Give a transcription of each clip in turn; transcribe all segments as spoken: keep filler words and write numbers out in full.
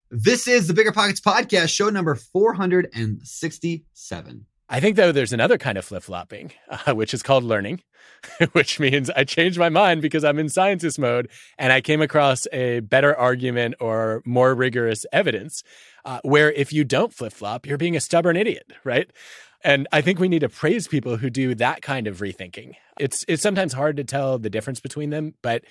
This is the Bigger Pockets Podcast, show number four hundred sixty-seven. I think, though, there's another kind of flip-flopping, uh, which is called learning, which means I changed my mind because I'm in scientist mode and I came across a better argument or more rigorous evidence uh, where if you don't flip-flop, you're being a stubborn idiot, right? And I think we need to praise people who do that kind of rethinking. It's it's sometimes hard to tell the difference between them, but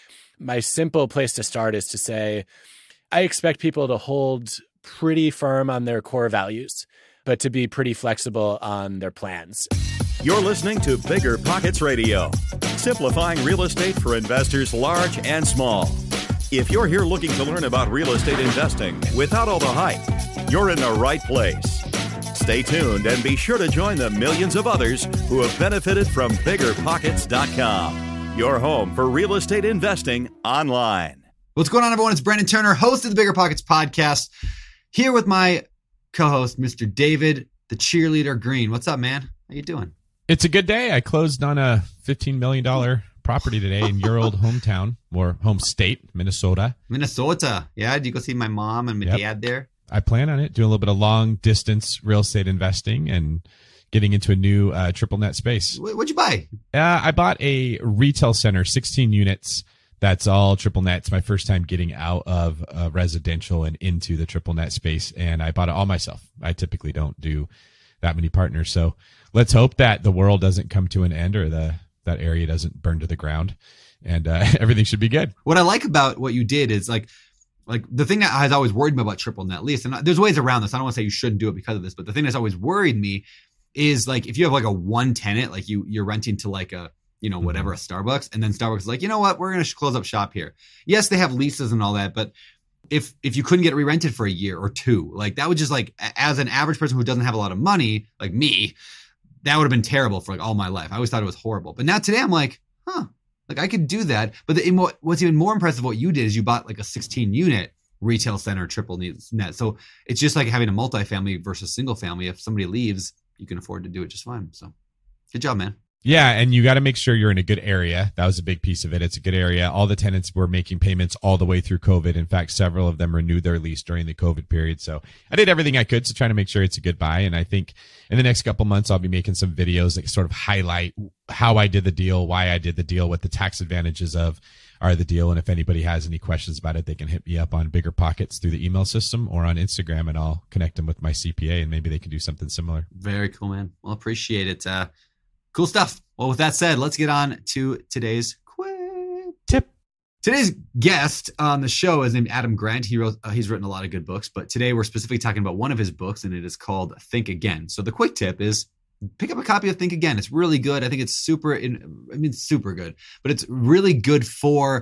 my simple place to start is to say, I expect people to hold pretty firm on their core values, but to be pretty flexible on their plans. You're listening to Bigger Pockets Radio, simplifying real estate for investors large and small. If you're here looking to learn about real estate investing without all the hype, you're in the right place. Stay tuned and be sure to join the millions of others who have benefited from bigger pockets dot com, your home for real estate investing online. What's going on, everyone? It's Brandon Turner, host of the Bigger Pockets Podcast, here with my co-host, Mister David, the cheerleader Green. What's up, man? How you doing? It's a good day. I closed on a fifteen million dollars property today in your old hometown, or home state, Minnesota. Minnesota. Yeah, did you go see my mom and my Yep. dad there? I plan on it, doing a little bit of long-distance real estate investing and getting into a new uh, triple net space. Wh- What'd you buy? Uh, I bought a retail center, sixteen units. That's all triple net. It's my first time getting out of uh, residential and into the triple net space, and I bought it all myself. I typically don't do that many partners, so let's hope that the world doesn't come to an end or the that area doesn't burn to the ground, and uh, everything should be good. What I like about what you did is like, like the thing that has always worried me about triple net lease, and there's ways around this. I don't want to say you shouldn't do it because of this, but the thing that's always worried me is like if you have like a one tenant, like you you're renting to like a you know, whatever, a Starbucks. And then Starbucks is like, you know what, we're going to close up shop here. Yes, they have leases and all that. But if if you couldn't get it re-rented for a year or two, like that would just like, as an average person who doesn't have a lot of money, like me, that would have been terrible for like all my life. I always thought it was horrible. But now today I'm like, huh, like I could do that. But the, what's even more impressive, what you did is you bought like a sixteen unit retail center triple net. So it's just like having a multifamily versus single family. If somebody leaves, you can afford to do it just fine. So good job, man. Yeah, and you got to make sure you're in a good area. That was a big piece of it. It's a good area. All the tenants were making payments all the way through COVID. In fact, several of them renewed their lease during the COVID period. So I did everything I could to try to make sure it's a good buy. And I think in the next couple months, I'll be making some videos that sort of highlight how I did the deal, why I did the deal, what the tax advantages of are the deal. And if anybody has any questions about it, they can hit me up on Bigger Pockets through the email system or on Instagram, and I'll connect them with my C P A, and maybe they can do something similar. Very cool, man. Well, appreciate it. Uh, Cool stuff. Well, with that said, let's get on to today's quick tip. Today's guest on the show is named Adam Grant. He wrote, uh, he's written a lot of good books, but today we're specifically talking about one of his books, and it is called Think Again. So the quick tip is pick up a copy of Think Again. It's really good. I think it's super, in, I mean, super good, but it's really good for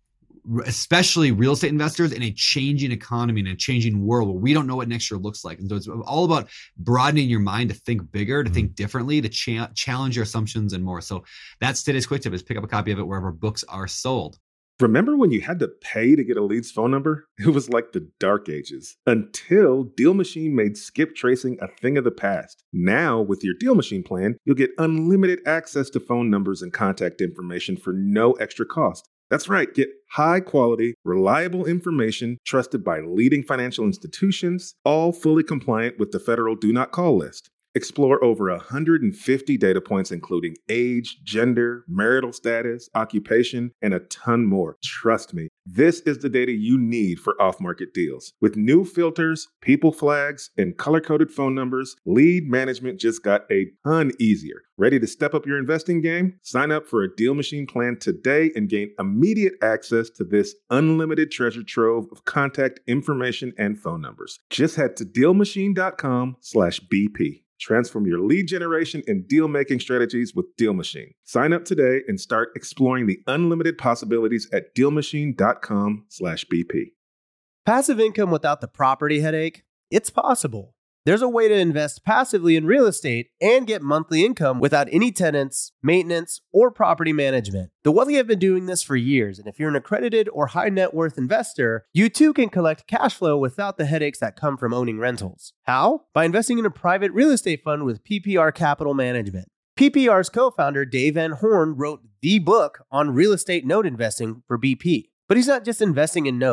especially real estate investors in a changing economy, in a changing world where we don't know what next year looks like. And so it's all about broadening your mind to think bigger, to mm-hmm. think differently, to cha- challenge your assumptions and more. So that's today's quick tip, is pick up a copy of it wherever books are sold. Remember when you had to pay to get a lead's phone number? It was like the dark ages, until Deal Machine made skip tracing a thing of the past. Now, with your Deal Machine plan, you'll get unlimited access to phone numbers and contact information for no extra cost. That's right. Get high-quality, reliable information trusted by leading financial institutions, all fully compliant with the federal Do Not Call list. Explore over one hundred fifty data points, including age, gender, marital status, occupation, and a ton more. Trust me, this is the data you need for off-market deals. With new filters, people flags, and color-coded phone numbers, lead management just got a ton easier. Ready to step up your investing game? Sign up for a Deal Machine plan today and gain immediate access to this unlimited treasure trove of contact information and phone numbers. Just head to DealMachine.com slash BP. Transform your lead generation and deal-making strategies with Deal Machine. Sign up today and start exploring the unlimited possibilities at DealMachine.com slash BP. Passive income without the property headache? It's possible. There's a way to invest passively in real estate and get monthly income without any tenants, maintenance, or property management. The Wealthy have been doing this for years, and if you're an accredited or high net worth investor, you too can collect cash flow without the headaches that come from owning rentals. How? By investing in a private real estate fund with P P R Capital Management. P P R's co-founder Dave Van Horn wrote the book on real estate note investing for B P. But he's not just investing in notes.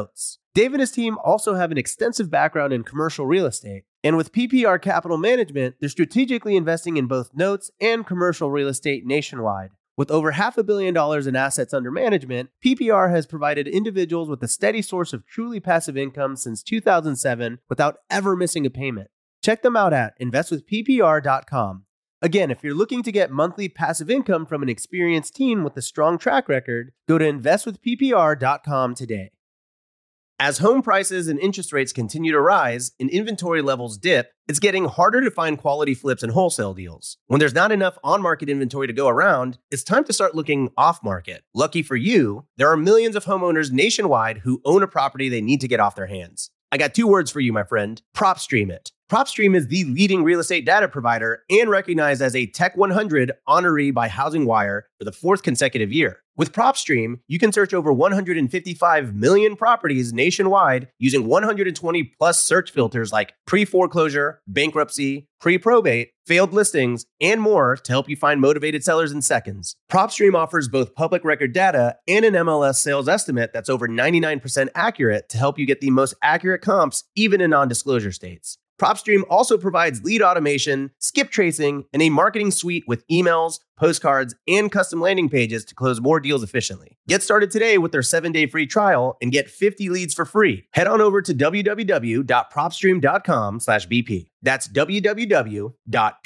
Dave and his team also have an extensive background in commercial real estate. And with P P R Capital Management, they're strategically investing in both notes and commercial real estate nationwide. With over half a billion dollars in assets under management, P P R has provided individuals with a steady source of truly passive income since two thousand seven without ever missing a payment. Check them out at invest with P P R dot com. Again, if you're looking to get monthly passive income from an experienced team with a strong track record, go to invest with P P R dot com today. As home prices and interest rates continue to rise and inventory levels dip, it's getting harder to find quality flips and wholesale deals. When there's not enough on-market inventory to go around, it's time to start looking off-market. Lucky for you, there are millions of homeowners nationwide who own a property they need to get off their hands. I got two words for you, my friend. PropStream it. PropStream is the leading real estate data provider and recognized as a Tech one hundred honoree by HousingWire for the fourth consecutive year. With PropStream, you can search over one hundred fifty-five million properties nationwide using one hundred twenty plus search filters like pre-foreclosure, bankruptcy, pre-probate, failed listings, and more to help you find motivated sellers in seconds. PropStream offers both public record data and an M L S sales estimate that's over ninety-nine percent accurate to help you get the most accurate comps, even in non-disclosure states. PropStream also provides lead automation, skip tracing, and a marketing suite with emails, postcards, and custom landing pages to close more deals efficiently. Get started today with their seven-day free trial and get fifty leads for free. Head on over to w w w dot propstream dot com slash b p. That's w w w dot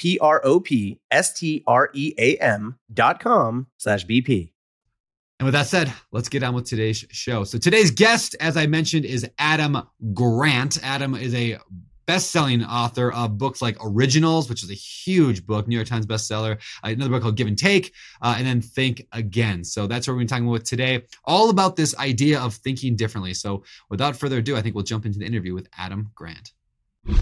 propstream dot com slash b p. And with that said, let's get on with today's show. So today's guest, as I mentioned, is Adam Grant. Adam is a best-selling author of books like Originals, which is a huge book, New York Times bestseller, uh, another book called Give and Take, uh, and then Think Again. So that's what we're going to be talking about today, all about this idea of thinking differently. So without further ado, I think we'll jump into the interview with Adam Grant. All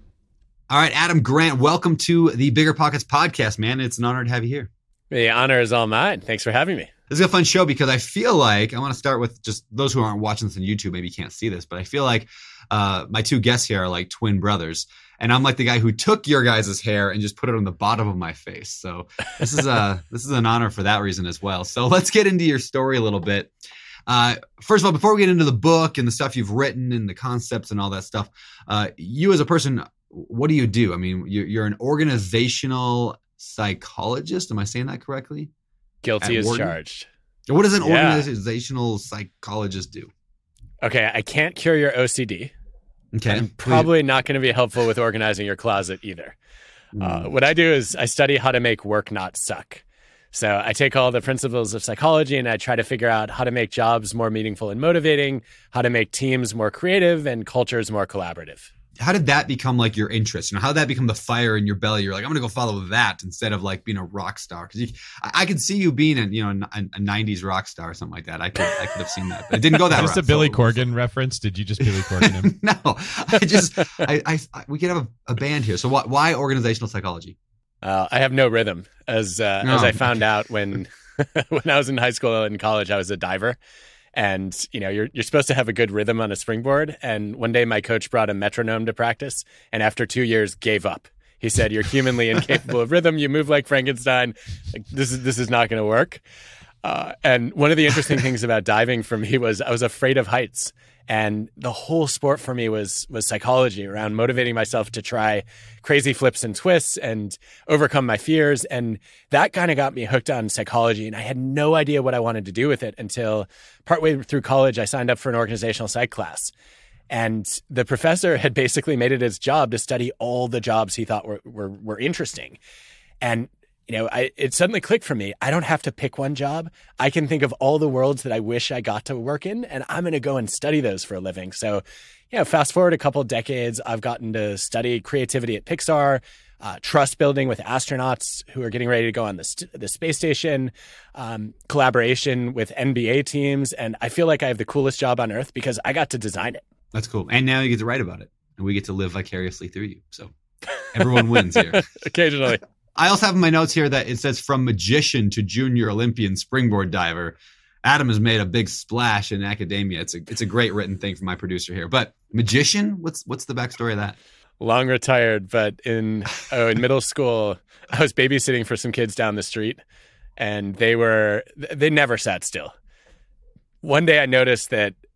right, Adam Grant, welcome to the Bigger Pockets podcast, man. It's an honor to have you here. The honor is all mine. Thanks for having me. This is a fun show because I feel like, I want to start with just those who aren't watching this on YouTube, maybe can't see this, but I feel like uh, my two guests here are like twin brothers. And I'm like the guy who took your guys' hair and just put it on the bottom of my face. So this is a, this is an honor for that reason as well. So let's get into your story a little bit. Uh, first of all, before we get into the book and the stuff you've written and the concepts and all that stuff, uh, you as a person, what do you do? I mean, you're, you're an organizational psychologist. Am I saying that correctly? Guilty as charged. What does an Yeah. organizational psychologist do? Okay, I can't cure your O C D. Okay. I'm probably not going to be helpful with organizing your closet either. Uh, what I do is I study how to make work not suck. So I take all the principles of psychology and I try to figure out how to make jobs more meaningful and motivating, how to make teams more creative and cultures more collaborative. How did that become like your interest? You know, how did that become the fire in your belly? You're like, I'm going to go follow that instead of like being a rock star. Because I, I could see you being a, you know, a, a nineties rock star or something like that. I could, I could have seen that, but it didn't go that route. Just a Billy so, Corgan reference? Did you just Billy Corgan him? No, I just, I, I, I, we could have a, a band here. So why, why organizational psychology? Uh, I have no rhythm, as uh, No. as I found out when when I was in high school and college. I was a diver, and you know you're you're supposed to have a good rhythm on a springboard. And one day my coach brought a metronome to practice, and after two years gave up. He said, "You're humanly incapable of rhythm. You move like Frankenstein. Like, this is this is not going to work." Uh, and one of the interesting things about diving for me was I was afraid of heights. And the whole sport for me was was psychology around motivating myself to try crazy flips and twists and overcome my fears. And that kind of got me hooked on psychology. And I had no idea what I wanted to do with it until partway through college, I signed up for an organizational psych class. And the professor had basically made it his job to study all the jobs he thought were were, were interesting. And You know, I, it suddenly clicked for me. I don't have to pick one job. I can think of all the worlds that I wish I got to work in, and I'm going to go and study those for a living. So, yeah, fast forward a couple of decades, I've gotten to study creativity at Pixar, uh, trust building with astronauts who are getting ready to go on the, st- the space station, um, collaboration with N B A teams. And I feel like I have the coolest job on earth because I got to design it. That's cool. And now you get to write about it, and we get to live vicariously through you. So everyone wins here. Occasionally. I also have in my notes here that it says from magician to junior Olympian springboard diver. Adam has made a big splash in academia. It's a it's a great written thing from my producer here. But magician, what's what's the backstory of that? Long retired, but in oh, in middle school, I was babysitting for some kids down the street, and they were they never sat still. One day, I noticed that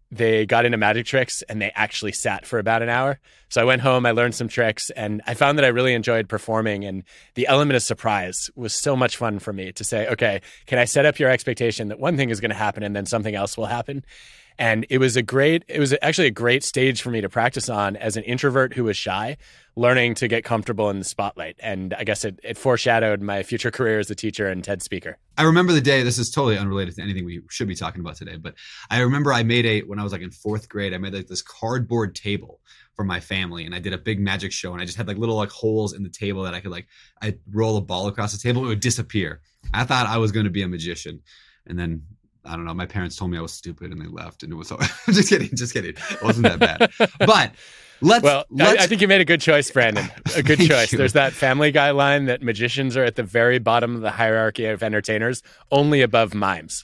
they got into magic tricks and they actually sat for about an hour. So I went home, I learned some tricks, and I found that I really enjoyed performing. And the element of surprise was so much fun for me to say, okay, can I set up your expectation that one thing is going to happen and then something else will happen? And it was a great, it was actually a great stage for me to practice on as an introvert who was shy, learning to get comfortable in the spotlight. And I guess it, it foreshadowed my future career as a teacher and TED speaker. I remember the day, this is totally unrelated to anything we should be talking about today, but I remember I made a, when I was like in fourth grade, I made like this cardboard table for my family, and I did a big magic show, and I just had like little like holes in the table that I could like, I'd roll a ball across the table, it would disappear. I thought I was going to be a magician. And then I don't know, my parents told me I was stupid and they left, and it was so, just kidding, just kidding. It wasn't that bad. But let's, well, let's, I, I think you made a good choice, Brandon. A good choice. you. There's that Family Guy line that magicians are at the very bottom of the hierarchy of entertainers, only above mimes.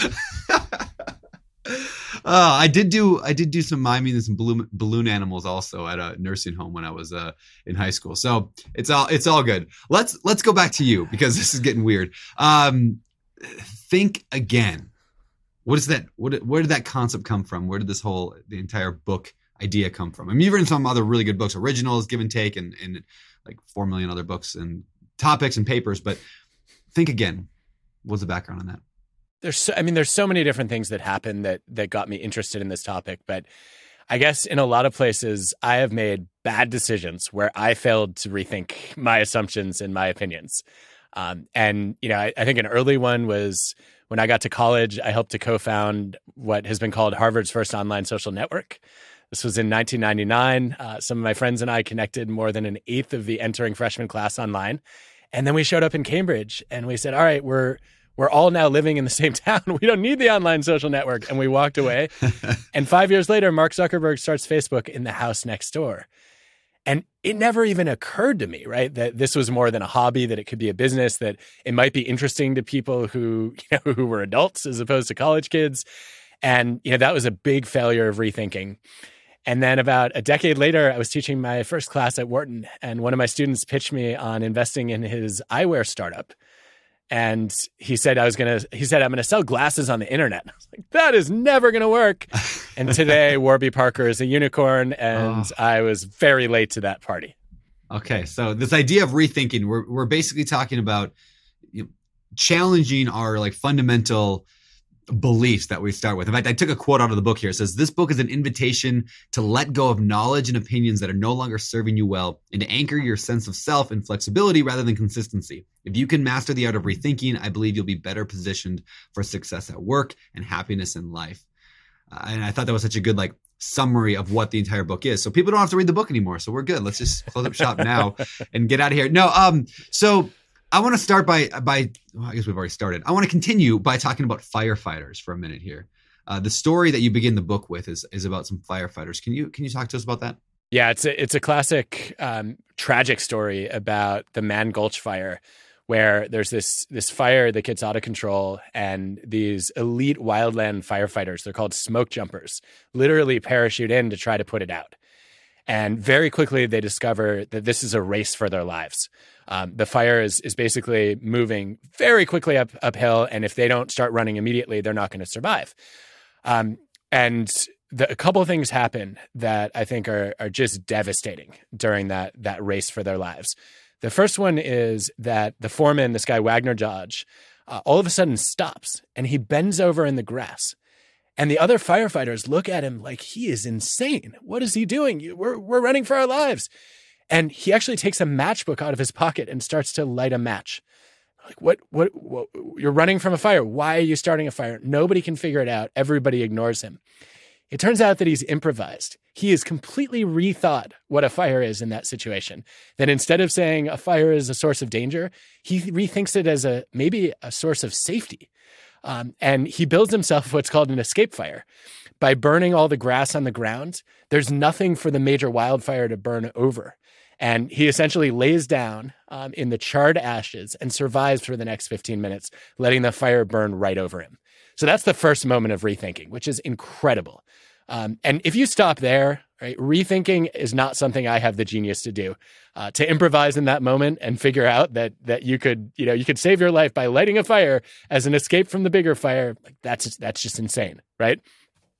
Uh, I did do I did do some miming and some balloon, balloon animals also at a nursing home when I was uh, in high school. So it's all it's all good. Let's let's go back to you, because this is getting weird. Um, think again. What is that? What where did that concept come from? Where did this whole the entire book idea come from? I mean, you've written some other really good books, Originals, Give and Take, and and like four million other books and topics and papers. But think again. What's the background on that? There's so, I mean, there's so many different things that happened that that got me interested in this topic. But I guess in a lot of places, I have made bad decisions where I failed to rethink my assumptions and my opinions. Um, and, you know, I, I think an early one was when I got to college, I helped to co-found what has been called Harvard's first online social network. This was in nineteen ninety-nine. Uh, some of my friends and I connected more than an eighth of the entering freshman class online. And then we showed up in Cambridge and we said, all right, we're We're all now living in the same town. We don't need the online social network. And we walked away. And five years later, Mark Zuckerberg starts Facebook in the house next door. And it never even occurred to me, right, that this was more than a hobby, that it could be a business, that it might be interesting to people who, you know, who were adults as opposed to college kids. And, you know, that was a big failure of rethinking. And then about a decade later, I was teaching my first class at Wharton, and one of my students pitched me on investing in his eyewear startup. And he said I was going to, he said, I'm going to sell glasses on the internet. I was like, that is never going to work. And today Warby Parker is a unicorn, and oh. I was very late to that party. Okay. So this idea of rethinking, we're, we're basically talking about, you know, challenging our like fundamental beliefs that we start with. In fact, I took a quote out of the book here. It says, this book is an invitation to let go of knowledge and opinions that are no longer serving you well, and to anchor your sense of self in flexibility rather than consistency. If you can master the art of rethinking, I believe you'll be better positioned for success at work and happiness in life. Uh, and I thought that was such a good like summary of what the entire book is. So people don't have to read the book anymore. So we're good. Let's just close up shop now and get out of here. No, um, so I want to start by, by well, I guess we've already started. I want to continue by talking about firefighters for a minute here. Uh, the story that you begin the book with is is about some firefighters. Can you can you talk to us about that? Yeah, it's a, it's a classic um, tragic story about the Mann Gulch fire, where there's this this fire that gets out of control, and these elite wildland firefighters, they're called smoke jumpers, literally parachute in to try to put it out. And very quickly, they discover that this is a race for their lives. Um, the fire is is basically moving very quickly up uphill, and if they don't start running immediately, they're not going to survive. Um, and the, a couple of things happen that I think are are just devastating during that that race for their lives. The first one is that the foreman, this guy Wagner Dodge, uh, all of a sudden stops and he bends over in the grass. And the other firefighters look at him like he is insane. What is he doing? We're we're running for our lives. And he actually takes a matchbook out of his pocket and starts to light a match. Like, what, what, what? You're running from a fire. Why are you starting a fire? Nobody can figure it out. Everybody ignores him. It turns out that he's improvised. He has completely rethought what a fire is in that situation. That instead of saying a fire is a source of danger, he rethinks it as a maybe a source of safety. Um, and he builds himself what's called an escape fire. By burning all the grass on the ground, there's nothing for the major wildfire to burn over. And he essentially lays down um, in the charred ashes and survives for the next fifteen minutes, letting the fire burn right over him. So that's the first moment of rethinking, which is incredible. Um, and if you stop there, right, rethinking is not something I have the genius to do. Uh, to improvise in that moment and figure out that that you could, you know, you could save your life by lighting a fire as an escape from the bigger fire, like that's that's just insane, right?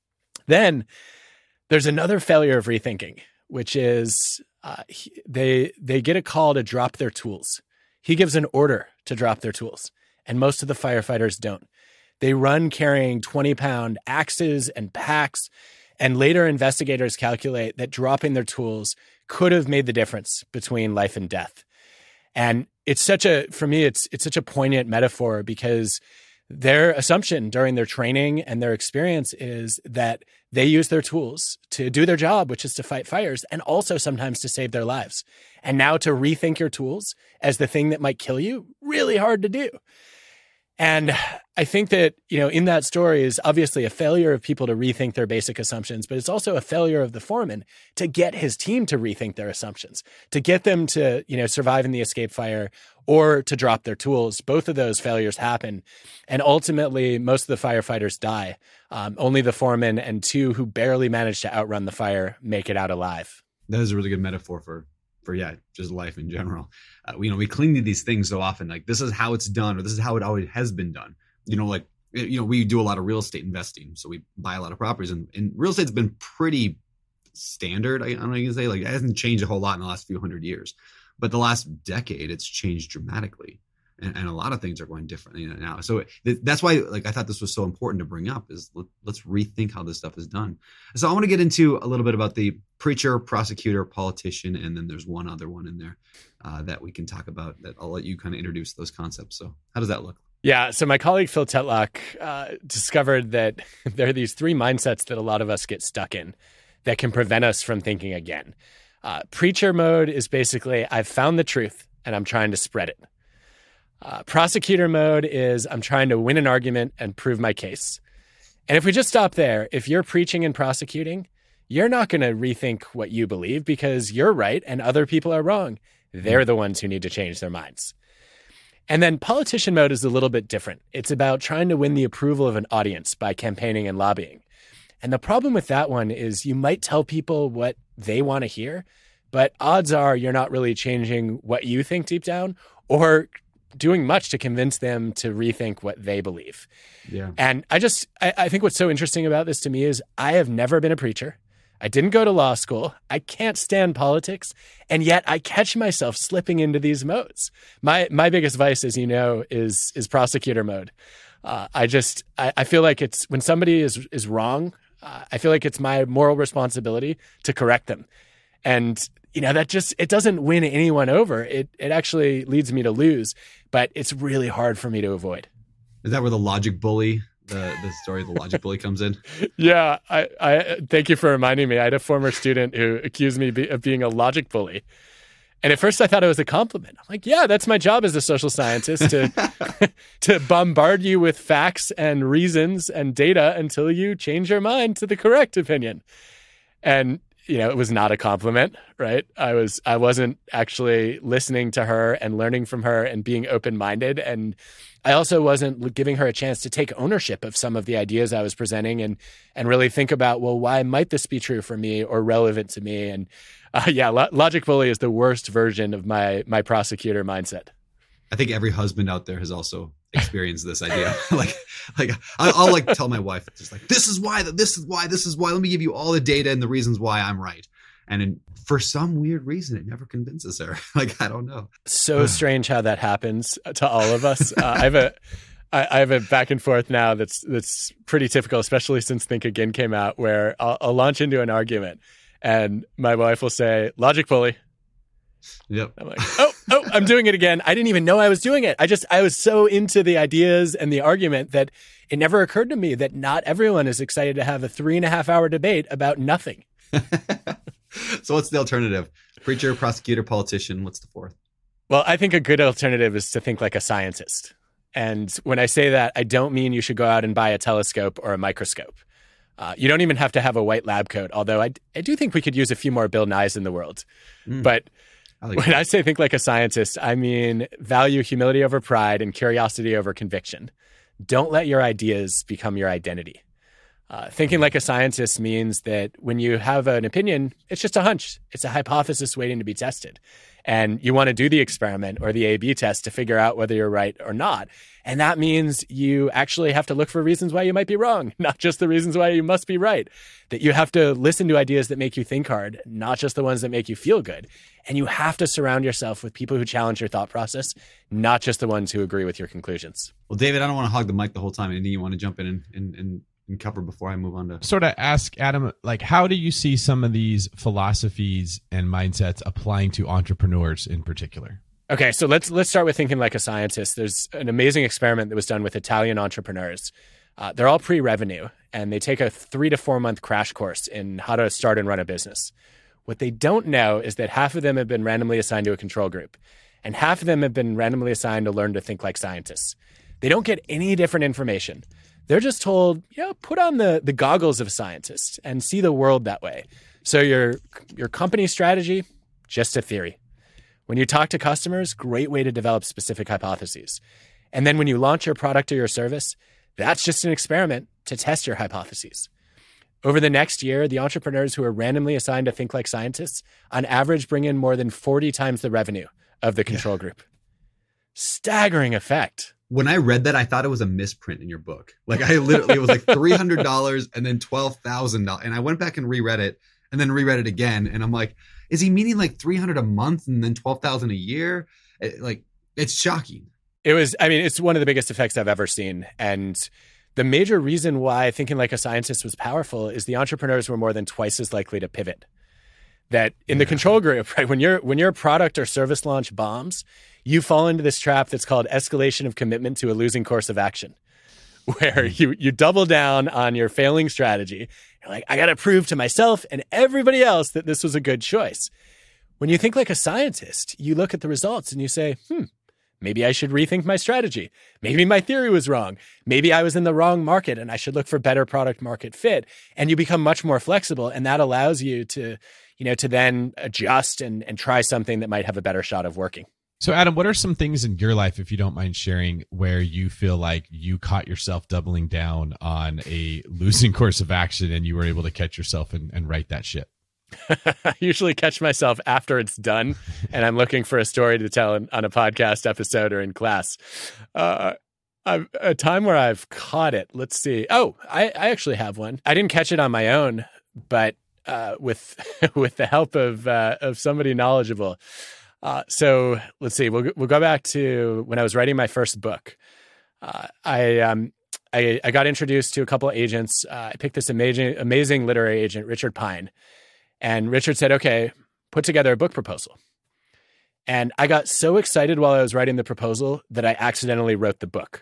Then there's another failure of rethinking, which is uh, he, they they get a call to drop their tools. He gives an order to drop their tools, and most of the firefighters don't. They run carrying twenty-pound axes and packs, and later investigators calculate that dropping their tools could have made the difference between life and death. And it's such a, for me, it's it's such a poignant metaphor because their assumption during their training and their experience is that they use their tools to do their job, which is to fight fires, and also sometimes to save their lives. And now to rethink your tools as the thing that might kill you, really hard to do. And I think that, you know, in that story is obviously a failure of people to rethink their basic assumptions, but it's also a failure of the foreman to get his team to rethink their assumptions, to get them to, you know, survive in the escape fire or to drop their tools. Both of those failures happen. And ultimately, most of the firefighters die. Um, only the foreman and two who barely managed to outrun the fire make it out alive. That is a really good metaphor for for yeah, just life in general. Uh, you know, we cling to these things so often, like this is how it's done, or this is how it always has been done. You know, like, you know, we do a lot of real estate investing, so we buy a lot of properties, and, and real estate's been pretty standard. I, I don't know what you can say, like it hasn't changed a whole lot in the last few hundred years, but the last decade it's changed dramatically. And, and a lot of things are going differently now. So th- that's why, like, I thought this was so important to bring up is let, let's rethink how this stuff is done. So I want to get into a little bit about the preacher, prosecutor, politician, and then there's one other one in there uh, that we can talk about that I'll let you kind of introduce those concepts. So how does that look? Yeah. So my colleague, Phil Tetlock, uh, discovered that there are these three mindsets that a lot of us get stuck in that can prevent us from thinking again. Uh, preacher mode is basically, I've found the truth and I'm trying to spread it. Uh, prosecutor mode is I'm trying to win an argument and prove my case. And if we just stop there, if you're preaching and prosecuting, you're not going to rethink what you believe because you're right and other people are wrong. They're the ones who need to change their minds. And then politician mode is a little bit different. It's about trying to win the approval of an audience by campaigning and lobbying. And the problem with that one is you might tell people what they want to hear, but odds are you're not really changing what you think deep down or doing much to convince them to rethink what they believe. Yeah. And I just, I, I think what's so interesting about this to me is I have never been a preacher. I didn't go to law school. I can't stand politics. And yet I catch myself slipping into these modes. My, my biggest vice, as you know, is, is prosecutor mode. Uh, I just, I, I feel like it's when somebody is, is wrong, uh, I feel like it's my moral responsibility to correct them. And you know, that just, it doesn't win anyone over. It it actually leads me to lose, but it's really hard for me to avoid. Is that where the logic bully, the, the story of the logic bully comes in? Yeah. I, I thank you for reminding me. I had a former student who accused me be, of being a logic bully. And at first I thought it was a compliment. I'm like, yeah, that's my job as a social scientist to, to bombard you with facts and reasons and data until you change your mind to the correct opinion. And you know, it was not a compliment, right? I was, I wasn't actually listening to her and learning from her and being open-minded. And I also wasn't giving her a chance to take ownership of some of the ideas I was presenting and, and really think about, well, why might this be true for me or relevant to me? And uh, yeah, lo- logic bully is the worst version of my, my prosecutor mindset. I think every husband out there has also experienced this idea. like, like I, I'll like tell my wife, just like, this is why, this is why, this is why, let me give you all the data and the reasons why I'm right. And in, for some weird reason, it never convinces her. Like, I don't know. So strange how that happens to all of us. Uh, I have a, I, I have a back and forth now that's, that's pretty typical, especially since Think Again came out, where I'll, I'll launch into an argument and my wife will say, logic bully. Yep. I'm like, oh, oh, I'm doing it again. I didn't even know I was doing it. I just, I was so into the ideas and the argument that it never occurred to me that not everyone is excited to have a three and a half hour debate about nothing. So what's the alternative? Preacher, prosecutor, politician. What's the fourth? Well, I think a good alternative is to think like a scientist. And when I say that, I don't mean you should go out and buy a telescope or a microscope. Uh, you don't even have to have a white lab coat, although I, I do think we could use a few more Bill Nyes in the world. Mm. But I like when that. I say think like a scientist, I mean value humility over pride and curiosity over conviction. Don't let your ideas become your identity. Uh, thinking like a scientist means that when you have an opinion, it's just a hunch. It's a hypothesis waiting to be tested. And you want to do the experiment or the A B test to figure out whether you're right or not. And that means you actually have to look for reasons why you might be wrong, not just the reasons why you must be right. That you have to listen to ideas that make you think hard, not just the ones that make you feel good. And you have to surround yourself with people who challenge your thought process, not just the ones who agree with your conclusions. Well, David, I don't want to hog the mic the whole time. Anything you want to jump in and, and, and and cover before I move on to sort of ask Adam, like, how do you see some of these philosophies and mindsets applying to entrepreneurs in particular? Okay, so let's let's start with thinking like a scientist. There's an amazing experiment that was done with Italian entrepreneurs. Uh, they're all pre-revenue, and they take a three to four month crash course in how to start and run a business. What they don't know is that half of them have been randomly assigned to a control group, and half of them have been randomly assigned to learn to think like scientists. They don't get any different information. They're just told, you know, put on the, the goggles of a scientist and see the world that way. So your your company strategy, just a theory. When you talk to customers, great way to develop specific hypotheses. And then when you launch your product or your service, that's just an experiment to test your hypotheses. Over the next year, the entrepreneurs who are randomly assigned to think like scientists, on average, bring in more than forty times the revenue of the control yeah. group. Staggering effect. When I read that, I thought it was a misprint in your book. Like I literally, it was like three hundred dollars and then twelve thousand dollars. And I went back and reread it and then reread it again. And I'm like, is he meaning like three hundred a month and then twelve thousand a year? It, like, it's shocking. It was, I mean, it's one of the biggest effects I've ever seen. And the major reason why thinking like a scientist was powerful is the entrepreneurs were more than twice as likely to pivot. That in the yeah. control group, right? When your when your product or service launch bombs, you fall into this trap that's called escalation of commitment to a losing course of action, where you you double down on your failing strategy. You're like, I got to prove to myself and everybody else that this was a good choice. When you think like a scientist, you look at the results and you say, hmm, maybe I should rethink my strategy. Maybe my theory was wrong. Maybe I was in the wrong market and I should look for better product market fit. And you become much more flexible. And that allows you to, you know, to then adjust and, and try something that might have a better shot of working. So Adam, what are some things in your life, if you don't mind sharing, where you feel like you caught yourself doubling down on a losing course of action and you were able to catch yourself and, and right that ship? I usually catch myself after it's done and I'm looking for a story to tell in, on a podcast episode or in class. Uh, I've, a time where I've caught it. Let's see. Oh, I, I actually have one. I didn't catch it on my own, but uh, with with the help of uh, of somebody knowledgeable. Uh, so let's see. We'll we'll go back to when I was writing my first book. Uh, I um I, I got introduced to a couple of agents. Uh, I picked this amazing amazing literary agent, Richard Pine, and Richard said, "Okay, put together a book proposal." And I got so excited while I was writing the proposal that I accidentally wrote the book.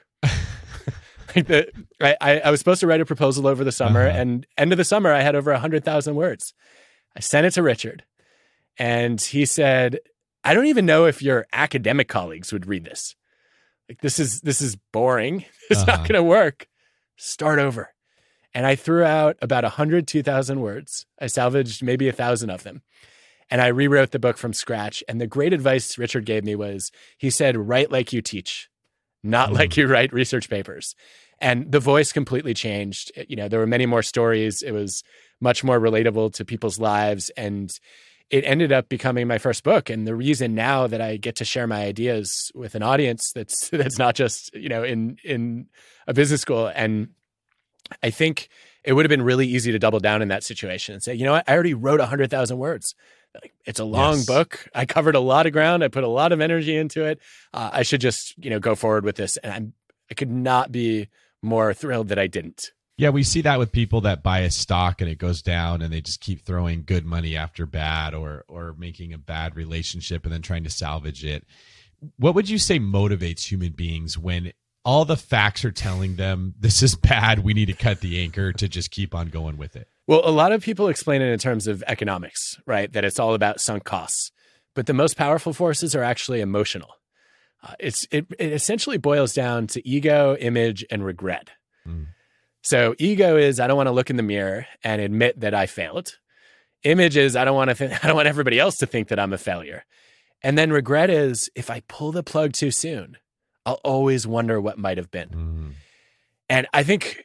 like the, I, I was supposed to write a proposal over the summer, uh-huh. and end of the summer I had over a hundred thousand words. I sent it to Richard, and he said, I don't even know if your academic colleagues would read this. Like, this is, this is boring. It's uh-huh. not going to work. Start over. And I threw out about one hundred two thousand words. I salvaged maybe a thousand of them. And I rewrote the book from scratch. And the great advice Richard gave me was, he said, write like you teach, not mm. like you write research papers. And the voice completely changed. You know, there were many more stories. It was much more relatable to people's lives. And it ended up becoming my first book. And the reason now that I get to share my ideas with an audience that's that's not just, you know, in in a business school. And I think it would have been really easy to double down in that situation and say, you know what, I already wrote one hundred thousand words. Like, it's a long yes. book. I covered a lot of ground. I put a lot of energy into it. Uh, I should just, you know, go forward with this. And I'm, I could not be more thrilled that I didn't. Yeah, we see that with people that buy a stock and it goes down and they just keep throwing good money after bad, or or making a bad relationship and then trying to salvage it. What would you say motivates human beings when all the facts are telling them this is bad, we need to cut the anchor, to just keep on going with it? Well, a lot of people explain it in terms of economics, right? That it's all about sunk costs. But the most powerful forces are actually emotional. Uh, it's it, it essentially boils down to ego, image, and regret. Mm. So ego is, I don't want to look in the mirror and admit that I failed. Image is, I don't want to th- I don't want everybody else to think that I'm a failure. And then regret is, if I pull the plug too soon, I'll always wonder what might have been. Mm. And I think,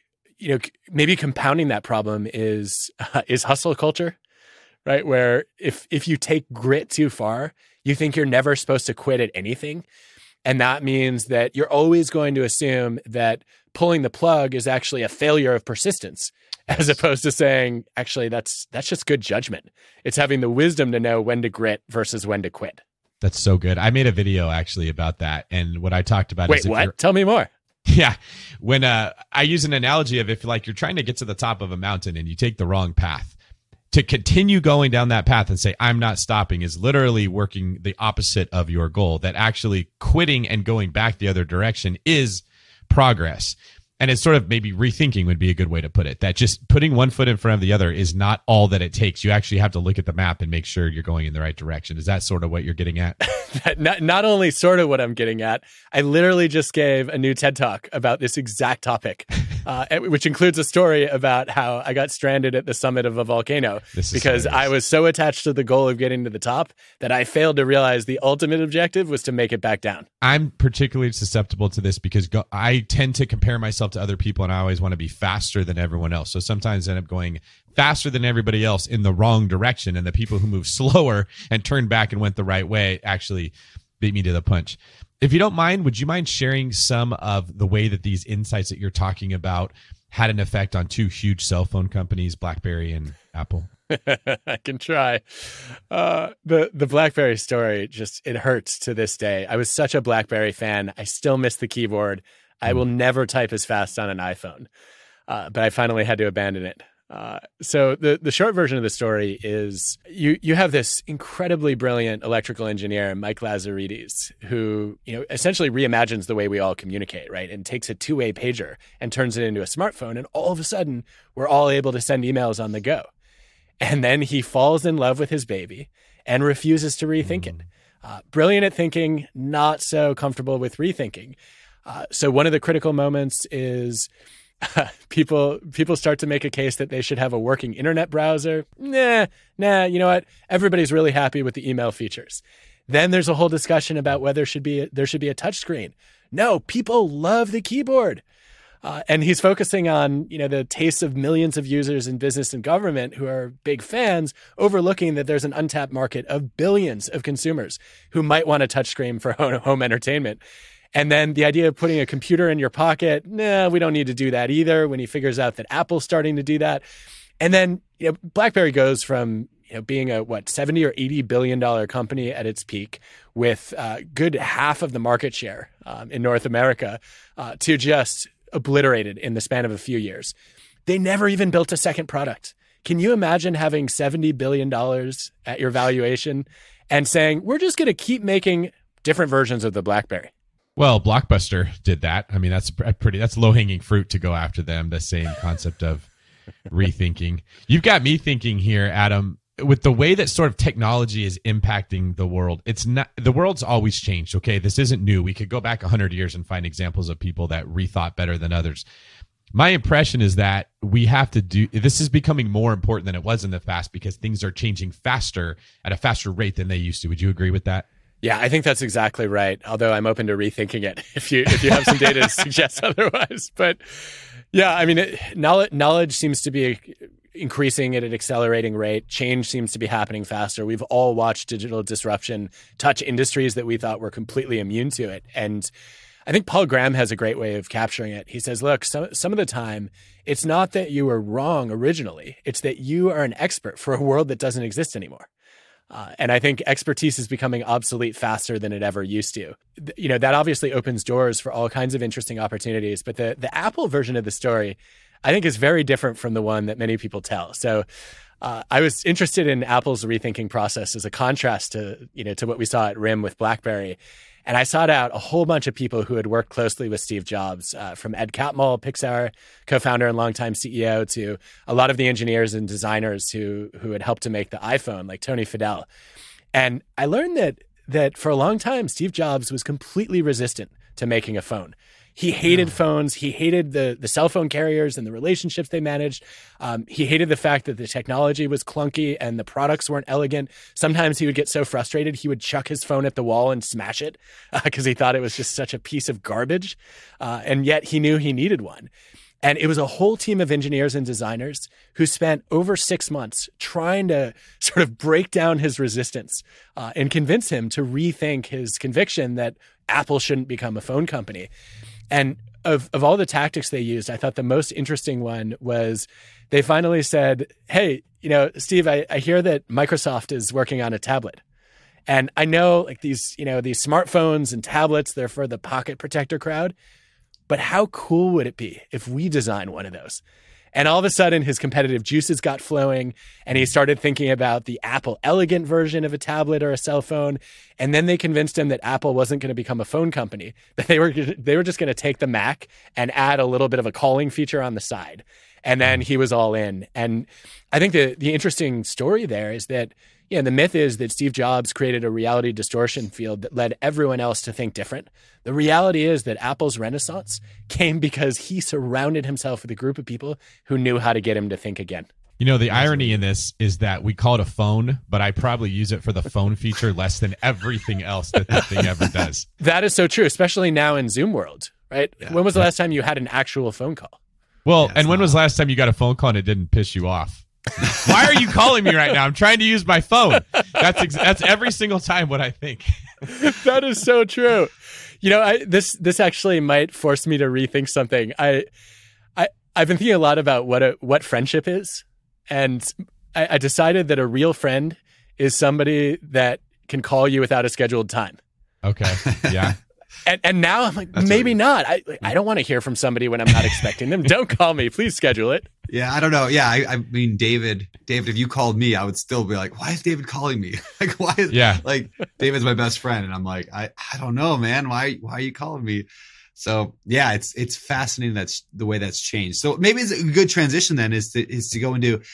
you know, maybe compounding that problem is uh, is hustle culture, right? Where if if you take grit too far, you think you're never supposed to quit at anything. And that means that you're always going to assume that pulling the plug is actually a failure of persistence, as opposed to saying, actually, that's that's just good judgment. It's having the wisdom to know when to grit versus when to quit. That's so good. I made a video actually about that. And what I talked about Wait, is if what? you're- Tell me more. Yeah. When uh, I use an analogy of if like you're trying to get to the top of a mountain and you take the wrong path, to continue going down that path and say, I'm not stopping, is literally working the opposite of your goal. That actually quitting and going back the other direction is progress. And it's sort of maybe rethinking would be a good way to put it. That just putting one foot in front of the other is not all that it takes. You actually have to look at the map and make sure you're going in the right direction. Is that sort of what you're getting at? not, not only sort of what I'm getting at, I literally just gave a new TED Talk about this exact topic, uh, which includes a story about how I got stranded at the summit of a volcano because I was so attached to the goal of getting to the top that I failed to realize the ultimate objective was to make it back down. I'm particularly susceptible to this because go- I tend to compare myself to other people and I always want to be faster than everyone else. So sometimes I end up going faster than everybody else in the wrong direction. And the people who move slower and turned back and went the right way actually beat me to the punch. If you don't mind, would you mind sharing some of the way that these insights that you're talking about had an effect on two huge cell phone companies, BlackBerry and Apple? I can try. Uh, the the BlackBerry story, just, it hurts to this day. I was such a BlackBerry fan. I still miss the keyboard. I will never type as fast on an iPhone, uh, but I finally had to abandon it. Uh, so the, the short version of the story is you you have this incredibly brilliant electrical engineer, Mike Lazaridis, who you know essentially reimagines the way we all communicate, right? And takes a two-way pager and turns it into a smartphone. And all of a sudden, we're all able to send emails on the go. And then he falls in love with his baby and refuses to rethink it. Uh, brilliant at thinking, not so comfortable with rethinking. Uh, so one of the critical moments is uh, people people start to make a case that they should have a working internet browser. Nah, nah, you know what? Everybody's really happy with the email features. Then there's a whole discussion about whether should be there should be a touchscreen. No, people love the keyboard. Uh, and he's focusing on, you know, the tastes of millions of users in business and government who are big fans, overlooking that there's an untapped market of billions of consumers who might want a touchscreen for home entertainment. And then the idea of putting a computer in your pocket, nah, we don't need to do that either, when he figures out that Apple's starting to do that. And then, you know, BlackBerry goes from, you know, being a, what, seventy or eighty billion dollars company at its peak with uh, good half of the market share um, in North America uh, to just obliterated in the span of a few years. They never even built a second product. Can you imagine having seventy billion dollars at your valuation and saying, we're just going to keep making different versions of the BlackBerry? Well, Blockbuster did that. I mean, that's pretty, that's low hanging fruit to go after them. The same concept of rethinking. You've got me thinking here, Adam, with the way that sort of technology is impacting the world. It's not, the world's always changed. Okay. This isn't new. We could go back a hundred years and find examples of people that rethought better than others. My impression is that we have to do, this is becoming more important than it was in the past because things are changing faster at a faster rate than they used to. Would you agree with that? Yeah, I think that's exactly right. Although I'm open to rethinking it if you if you have some data to suggest otherwise. But yeah, I mean, it, knowledge knowledge seems to be increasing at an accelerating rate. Change seems to be happening faster. We've all watched digital disruption touch industries that we thought were completely immune to it. And I think Paul Graham has a great way of capturing it. He says, look, some some of the time, it's not that you were wrong originally. It's that you are an expert for a world that doesn't exist anymore. Uh, and I think expertise is becoming obsolete faster than it ever used to. You know, that obviously opens doors for all kinds of interesting opportunities. But the, the Apple version of the story, I think, is very different from the one that many people tell. So uh, I was interested in Apple's rethinking process as a contrast to, you know, to what we saw at RIM with BlackBerry. And I sought out a whole bunch of people who had worked closely with Steve Jobs, uh, from Ed Catmull, Pixar co-founder and longtime C E O, to a lot of the engineers and designers who who had helped to make the iPhone, like Tony Fadell. And I learned that that for a long time, Steve Jobs was completely resistant to making a phone. He hated yeah. phones. He hated the, the cell phone carriers and the relationships they managed. Um, he hated the fact that the technology was clunky and the products weren't elegant. Sometimes he would get so frustrated, he would chuck his phone at the wall and smash it because uh, he thought it was just such a piece of garbage. Uh, and yet he knew he needed one. And it was a whole team of engineers and designers who spent over six months trying to sort of break down his resistance uh, and convince him to rethink his conviction that Apple shouldn't become a phone company. And of, of all the tactics they used, I thought the most interesting one was they finally said, hey, you know, Steve, I, I hear that Microsoft is working on a tablet. And I know like these, you know, these smartphones and tablets, they're for the pocket protector crowd. But how cool would it be if we design one of those? And all of a sudden, his competitive juices got flowing, and he started thinking about the Apple Elegant version of a tablet or a cell phone. And then they convinced him that Apple wasn't going to become a phone company, that they were they were just going to take the Mac and add a little bit of a calling feature on the side. And then he was all in. And I think the the interesting story there is that, you know, the myth is that Steve Jobs created a reality distortion field that led everyone else to think different. The reality is that Apple's renaissance came because he surrounded himself with a group of people who knew how to get him to think again. You know, the irony in this is that we call it a phone, but I probably use it for the phone feature less than everything else that that thing ever does. That is so true, especially now in Zoom world, right? Yeah. When was the Yeah. last time you had an actual phone call? Well, Yeah, and when not- was the last time you got a phone call and it didn't piss you off? Why are you calling me right now? I'm trying to use my phone. That's ex- that's every single time what I think. That is so true. You know, I, this this actually might force me to rethink something. I, I I've been thinking a lot about what a what friendship is, and I, I decided that a real friend is somebody that can call you without a scheduled time. Okay. Yeah. And and now I'm like, That's maybe what- not. I I don't want to hear from somebody when I'm not expecting them. Don't call me. Please schedule it. Yeah, I don't know. Yeah, I, I mean, David, David, if you called me, I would still be like, why is David calling me? Like, why is, Yeah. like, David's my best friend. And I'm like, I, I don't know, man. Why, why are you calling me? So yeah, it's, it's fascinating. That's the way that's changed. So maybe it's a good transition then is to, is to go into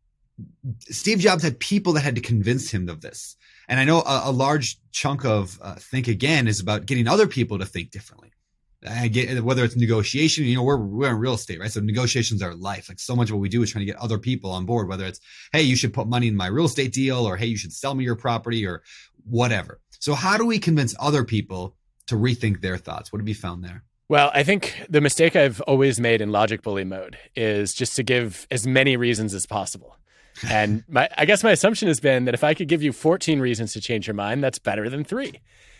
Steve Jobs had people that had to convince him of this. And I know a, a large chunk of uh, Think Again is about getting other people to think differently. I get whether it's negotiation, you know, we're we're in real estate, right? So negotiations are life. Like so much of what we do is trying to get other people on board, whether it's, hey, you should put money in my real estate deal, or hey, you should sell me your property, or whatever. So how do we convince other people to rethink their thoughts? What have you found there? Well, I think the mistake I've always made in logic bully mode is just to give as many reasons as possible. And my, I guess my assumption has been that if I could give you fourteen reasons to change your mind, that's better than three.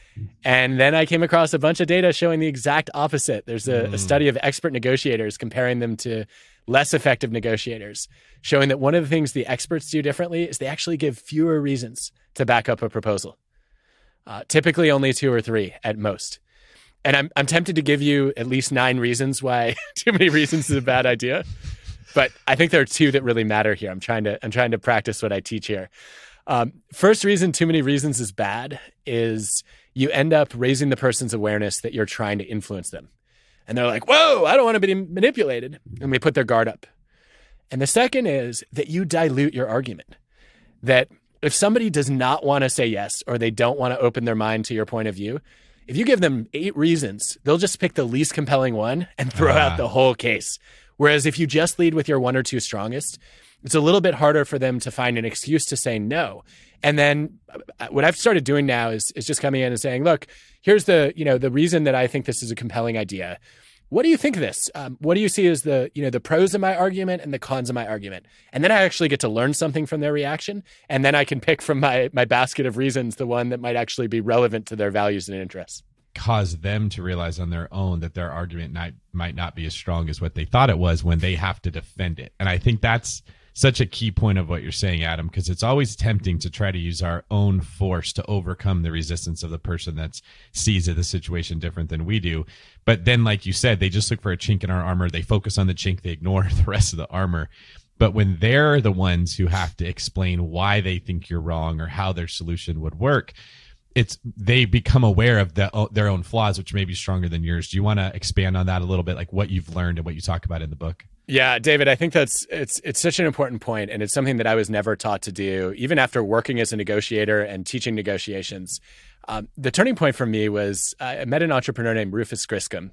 And then I came across a bunch of data showing the exact opposite. There's a, a study of expert negotiators comparing them to less effective negotiators, showing that one of the things the experts do differently is they actually give fewer reasons to back up a proposal. Uh, typically only two or three at most. And I'm I'm tempted to give you at least nine reasons why too many reasons is a bad idea. But I think there are two that really matter here. I'm trying to I'm trying to practice what I teach here. Um, first reason too many reasons is bad is you end up raising the person's awareness that you're trying to influence them. And they're like, whoa, I don't want to be manipulated. And they put their guard up. And the second is that you dilute your argument. That if somebody does not want to say yes, or they don't want to open their mind to your point of view, if you give them eight reasons, they'll just pick the least compelling one and throw Ah. out the whole case. Whereas if you just lead with your one or two strongest, it's a little bit harder for them to find an excuse to say no. And then what I've started doing now is, is just coming in and saying, look, here's the, you know, the reason that I think this is a compelling idea. What do you think of this? Um, what do you see as the, you know, the pros of my argument and the cons of my argument? And then I actually get to learn something from their reaction. And then I can pick from my, my basket of reasons the one that might actually be relevant to their values and interests. Cause them to realize on their own that their argument might, might not be as strong as what they thought it was when they have to defend it. And I think that's such a key point of what you're saying, Adam, because it's always tempting to try to use our own force to overcome the resistance of the person that sees the situation different than we do. But then, like you said, they just look for a chink in our armor. They focus on the chink. They ignore the rest of the armor. But when they're the ones who have to explain why they think you're wrong or how their solution would work, it's they become aware of the, their own flaws, which may be stronger than yours. Do you want to expand on that a little bit, like what you've learned and what you talk about in the book? Yeah, David, I think that's it's it's such an important point, and it's something that I was never taught to do, even after working as a negotiator and teaching negotiations. Um, the turning point for me was I met an entrepreneur named Rufus Griscom,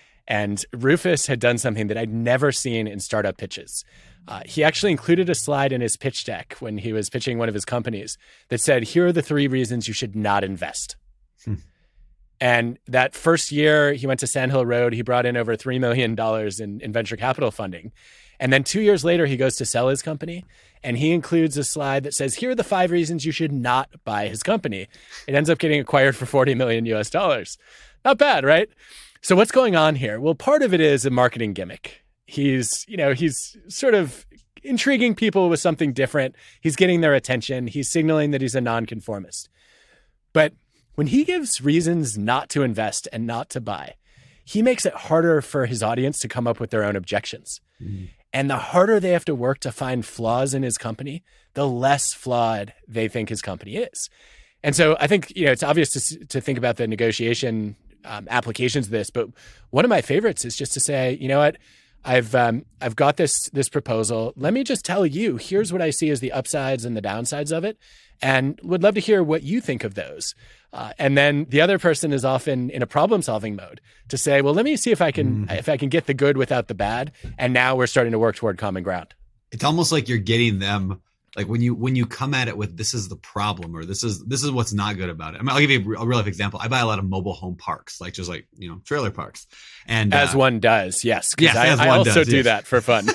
and Rufus had done something that I'd never seen in startup pitches. Uh, he actually included a slide in his pitch deck when he was pitching one of his companies that said, here are the three reasons you should not invest. Hmm. And that first year he went to Sand Hill Road, he brought in over three million dollars in, in venture capital funding. And then two years later, he goes to sell his company, and he includes a slide that says, here are the five reasons you should not buy his company. It ends up getting acquired for forty million U S dollars. Not bad, right? So what's going on here? Well, part of it is a marketing gimmick. He's, you know, he's sort of intriguing people with something different. He's getting their attention. He's signaling that he's a nonconformist. But when he gives reasons not to invest and not to buy, he makes it harder for his audience to come up with their own objections. Mm. And the harder they have to work to find flaws in his company, the less flawed they think his company is. And so I think, you know, it's obvious to, to think about the negotiation um, applications of this, but one of my favorites is just to say, you know what, I've um, I've got this this proposal. Let me just tell you, here's what I see as the upsides and the downsides of it, and would love to hear what you think of those. Uh, and then the other person is often in a problem-solving mode to say, well, let me see if I can mm. if I can get the good without the bad. And now we're starting to work toward common ground. It's almost like you're getting them, like when you when you come at it with this is the problem or this is this is what's not good about it. I mean, I'll give you a real life example. I buy a lot of mobile home parks, like just like, you know, trailer parks. And as uh, one does, yes. Because yes, I, I also does, do yes. that for fun.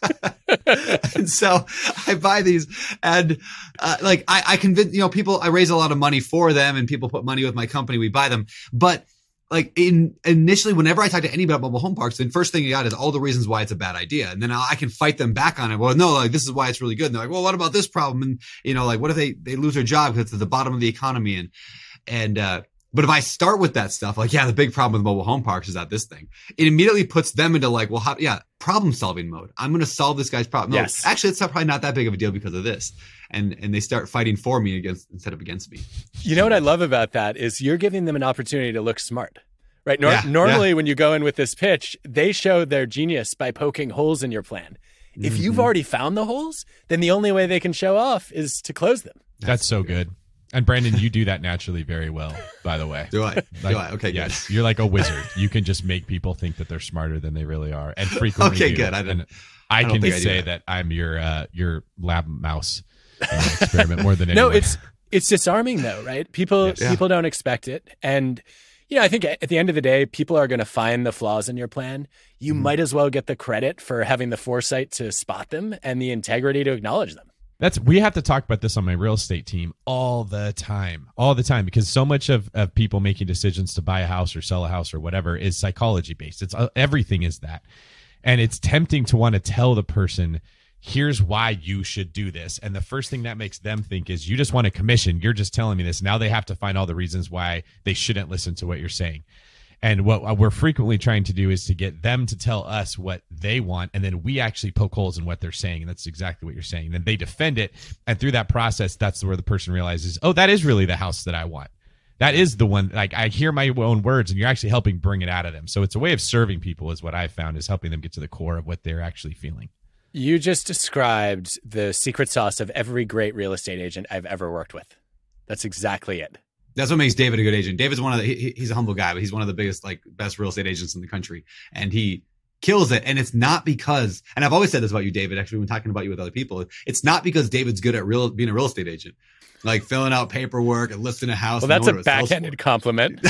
And so I buy these and uh, like I, I convince, you know, people, I raise a lot of money for them and people put money with my company. We buy them. But like in initially, whenever I talk to anybody about mobile home parks, the first thing you got is all the reasons why it's a bad idea. And then I can fight them back on it. Well, no, like this is why it's really good. And they're like, well, what about this problem? And, you know, like what if they, they lose their job because it's at the bottom of the economy? And, and, uh, but if I start with that stuff, like, yeah, the big problem with mobile home parks is that this thing, it immediately puts them into like, well, how, yeah, problem solving mode. I'm going to solve this guy's problem. No, yes. Actually, it's not, probably not that big of a deal because of this. And and they start fighting for me against instead of against me. You know what I love about that is you're giving them an opportunity to look smart, right? Nor- yeah, normally yeah. when you go in with this pitch, they show their genius by poking holes in your plan. Mm-hmm. If you've already found the holes, then the only way they can show off is to close them. That's, That's so good. And Brandon, you do that naturally very well, by the way. Do I? Like, do I? Okay, yes. good. You're like a wizard. You can just make people think that they're smarter than they really are. And frequently Okay, do. good. I, didn't, I, I can I say that. that I'm your uh, your lab mouse uh, experiment more than anyone. No, it's it's disarming though, right? People yes. people yeah. don't expect it. And you know, I think at the end of the day, people are going to find the flaws in your plan. You mm. might as well get the credit for having the foresight to spot them and the integrity to acknowledge them. That's we have to talk about this on my real estate team all the time, all the time, because so much of, of people making decisions to buy a house or sell a house or whatever is psychology based. It's uh, everything is that. And it's tempting to want to tell the person, here's why you should do this. And the first thing that makes them think is you just want a commission. You're just telling me this. Now they have to find all the reasons why they shouldn't listen to what you're saying. And what we're frequently trying to do is to get them to tell us what they want, and then we actually poke holes in what they're saying, and that's exactly what you're saying. And then they defend it, and through that process, that's where the person realizes, oh, that is really the house that I want. That is the one, like I hear my own words, and you're actually helping bring it out of them. So it's a way of serving people is what I've found, is helping them get to the core of what they're actually feeling. You just described the secret sauce of every great real estate agent I've ever worked with. That's exactly it. That's what makes David a good agent. David's one of the, he, he's a humble guy, but he's one of the biggest, like best real estate agents in the country. And he kills it. And it's not because, and I've always said this about you, David, actually, when talking about you with other people, it's not because David's good at real, being a real estate agent, like filling out paperwork and listing a house. Well, that's a backhanded compliment.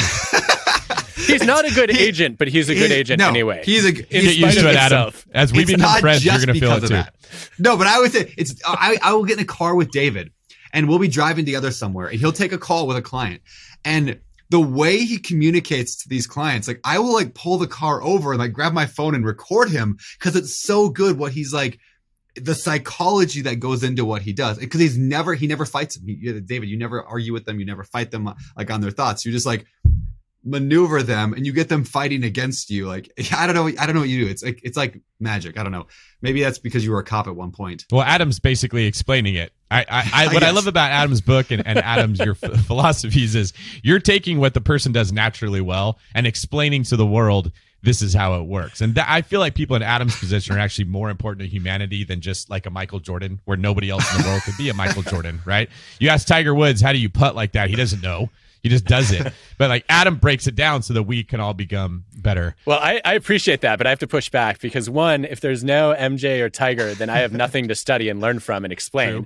He's not a good he, agent, but he's a good agent no, anyway. He's a, in he's spite of himself. As we become friends, you're going to feel it too. That. No, but I would say it's, I, I will get in a car with David. And we'll be driving together somewhere and he'll take a call with a client. And the way he communicates to these clients, like I will like pull the car over and like grab my phone and record him because it's so good what he's like, the psychology that goes into what he does. Because he's never, he never fights them. He, David, you never argue with them. You never fight them like on their thoughts. You just like maneuver them and you get them fighting against you. Like, I don't know. I don't know what you do. It's like, it's like magic. I don't know. Maybe that's because you were a cop at one point. Well, Adam's basically explaining it. I, I, I what I love about Adam's book and, and Adam's your f- philosophies is you're taking what the person does naturally well and explaining to the world this is how it works. And th- I feel like people in Adam's position are actually more important to humanity than just like a Michael Jordan, where nobody else in the world could be a Michael Jordan, right? You ask Tiger Woods, how do you putt like that? He doesn't know. He just does it. But like Adam breaks it down so that we can all become better. Well, I, I appreciate that, but I have to push back because one, if there's no M J or Tiger, then I have nothing to study and learn from and explain. True.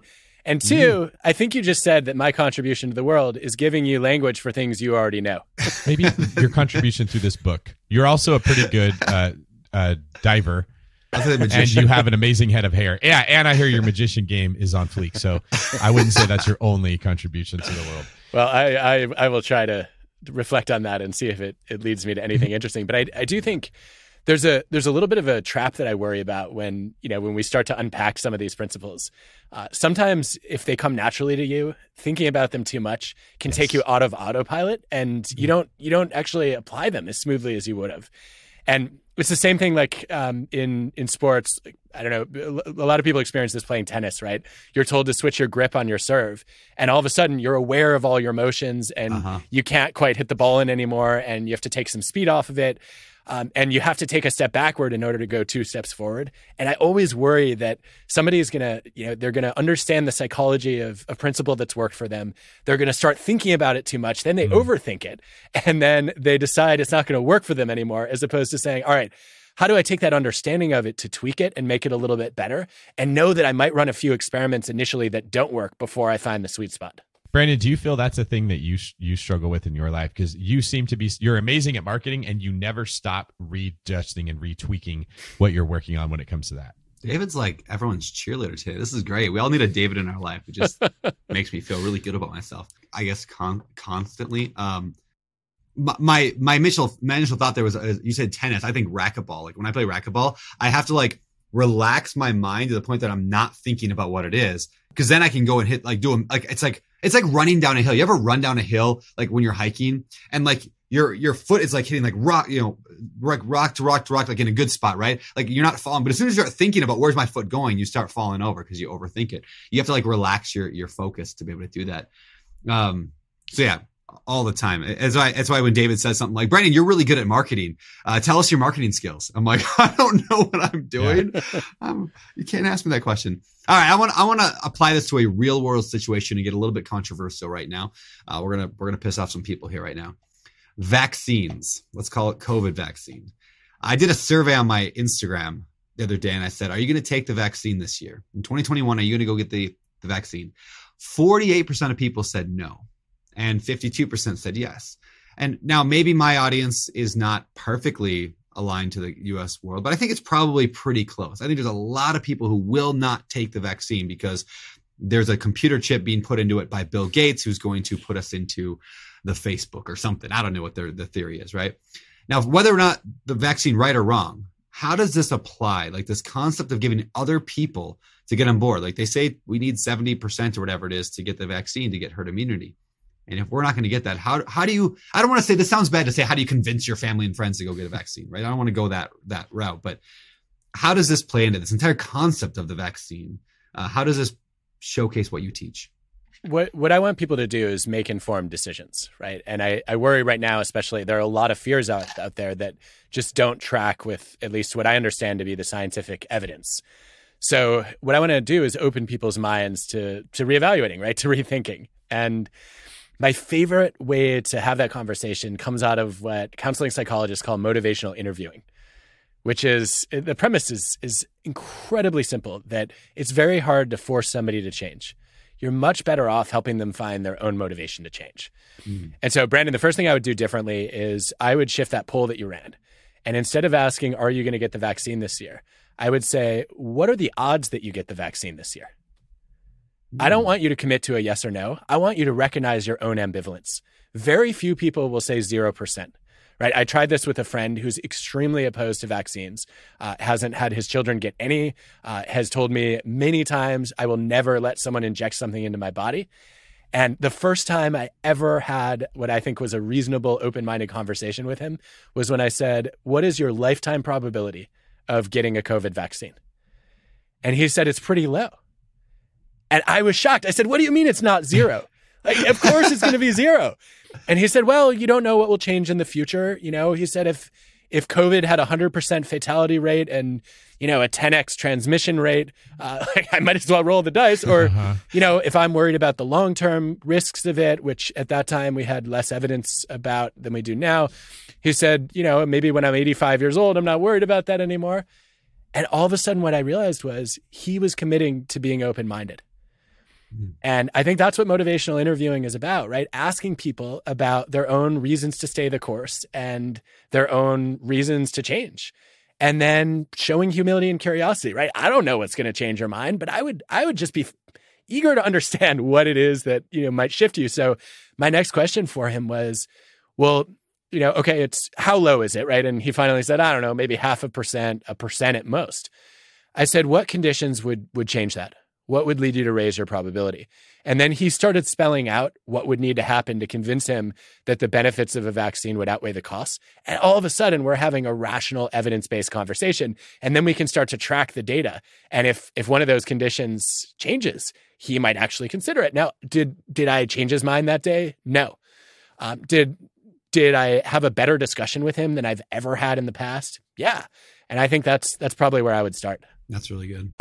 And two, mm. I think you just said that my contribution to the world is giving you language for things you already know. Maybe your contribution through this book. You're also a pretty good uh, uh, diver. And you have an amazing head of hair. Yeah, and I hear your magician game is on fleek. So I wouldn't say that's your only contribution to the world. Well, I I, I will try to reflect on that and see if it, it leads me to anything interesting. But I I do think there's a there's a little bit of a trap that I worry about when, you know, when we start to unpack some of these principles. Uh, sometimes if they come naturally to you, thinking about them too much can yes. take you out of autopilot, and you don't you don't actually apply them as smoothly as you would have. And it's the same thing like um, in in sports. I don't know. A lot of people experience this playing tennis, right? You're told to switch your grip on your serve, and all of a sudden you're aware of all your motions, and uh-huh. you can't quite hit the ball in anymore, and you have to take some speed off of it. Um, and you have to take a step backward in order to go two steps forward. And I always worry that somebody is going to, you know, they're going to understand the psychology of a principle that's worked for them. They're going to start thinking about it too much. Then they mm. overthink it. And then they decide it's not going to work for them anymore, as opposed to saying, all right, how do I take that understanding of it to tweak it and make it a little bit better, and know that I might run a few experiments initially that don't work before I find the sweet spot? Brandon, do you feel that's a thing that you you struggle with in your life? Because you seem to be, you're amazing at marketing, and you never stop readjusting and retweaking what you're working on when it comes to that. David's like everyone's cheerleader today. This is great. We all need a David in our life. It just makes me feel really good about myself, I guess, con- constantly. Um, my, my my initial my initial thought there was, uh, you said tennis. I think racquetball. Like when I play racquetball, I have to like relax my mind to the point that I'm not thinking about what it is, because then I can go and hit like do a, like it's like it's like running down a hill. You ever run down a hill like when you're hiking, and like your your foot is like hitting like rock, you know, like rock to rock to rock, like in a good spot, right? Like you're not falling, but as soon as you start thinking about where's my foot going, you start falling over because you overthink it. You have to like relax your your focus to be able to do that. Um, so yeah, all the time. That's why that's why when David says something like, Brandon, you're really good at marketing. Uh, tell us your marketing skills. I'm like, I don't know what I'm doing. Yeah. um, you can't ask me that question. All right, I want I want to apply this to a real world situation and get a little bit controversial right now. Uh, we're gonna we're gonna piss off some people here right now. Vaccines. Let's call it COVID vaccine. I did a survey on my Instagram the other day, and I said, "Are you going to take the vaccine this year in twenty twenty-one? Are you going to go get the the vaccine?" forty-eight percent of people said no, and fifty-two percent said yes. And now maybe my audience is not perfectly aligned to the U S world, but I think it's probably pretty close. I think there's a lot of people who will not take the vaccine because there's a computer chip being put into it by Bill Gates, who's going to put us into the Facebook or something. I don't know what their, the theory is, right? Now, whether or not the vaccine right or wrong, how does this apply? Like this concept of giving other people to get on board. Like they say we need seventy percent or whatever it is to get the vaccine to get herd immunity. And if we're not going to get that, how how do you, I don't want to say, this sounds bad to say, how do you convince your family and friends to go get a vaccine, right? I don't want to go that that route, but how does this play into this entire concept of the vaccine? Uh, how does this showcase what you teach? What what I want people to do is make informed decisions, right? And I, I worry right now, especially, there are a lot of fears out, out there that just don't track with at least what I understand to be the scientific evidence. So what I want to do is open people's minds to to reevaluating, right? To rethinking. And my favorite way to have that conversation comes out of what counseling psychologists call motivational interviewing, which is, the premise is, is incredibly simple, that it's very hard to force somebody to change. You're much better off helping them find their own motivation to change. Mm. And so, Brandon, the first thing I would do differently is I would shift that poll that you ran. And instead of asking, are you going to get the vaccine this year? I would say, what are the odds that you get the vaccine this year? I don't want you to commit to a yes or no. I want you to recognize your own ambivalence. Very few people will say zero percent, right? I tried this with a friend who's extremely opposed to vaccines, uh, hasn't had his children get any, uh, has told me many times, I will never let someone inject something into my body. And the first time I ever had what I think was a reasonable, open-minded conversation with him was when I said, what is your lifetime probability of getting a COVID vaccine? And he said, it's pretty low. And I was shocked. I said, what do you mean it's not zero? Like, of course it's going to be zero. And he said, well, you don't know what will change in the future. You know, he said, if if COVID had a one hundred percent fatality rate and, you know, a ten x transmission rate, uh, I might as well roll the dice. Or, uh-huh. you know, if I'm worried about the long-term risks of it, which at that time we had less evidence about than we do now, he said, you know, maybe when I'm eighty-five years old, I'm not worried about that anymore. And all of a sudden what I realized was he was committing to being open-minded. Mm-hmm. And I think that's what motivational interviewing is about, right? Asking people about their own reasons to stay the course and their own reasons to change. And then showing humility and curiosity, right? I don't know what's going to change your mind, but I would I would just be eager to understand what it is that, you know, might shift you. So my next question for him was, well, you know, okay, it's how low is it, right? And he finally said, I don't know, maybe half a percent, a percent at most. I said, what conditions would would change that? What would lead you to raise your probability? And then he started spelling out what would need to happen to convince him that the benefits of a vaccine would outweigh the costs. And all of a sudden, we're having a rational, evidence-based conversation. And then we can start to track the data. And if if one of those conditions changes, he might actually consider it. Now, did did I change his mind that day? No. Um, did did I have a better discussion with him than I've ever had in the past? Yeah. And I think that's that's probably where I would start. That's really good.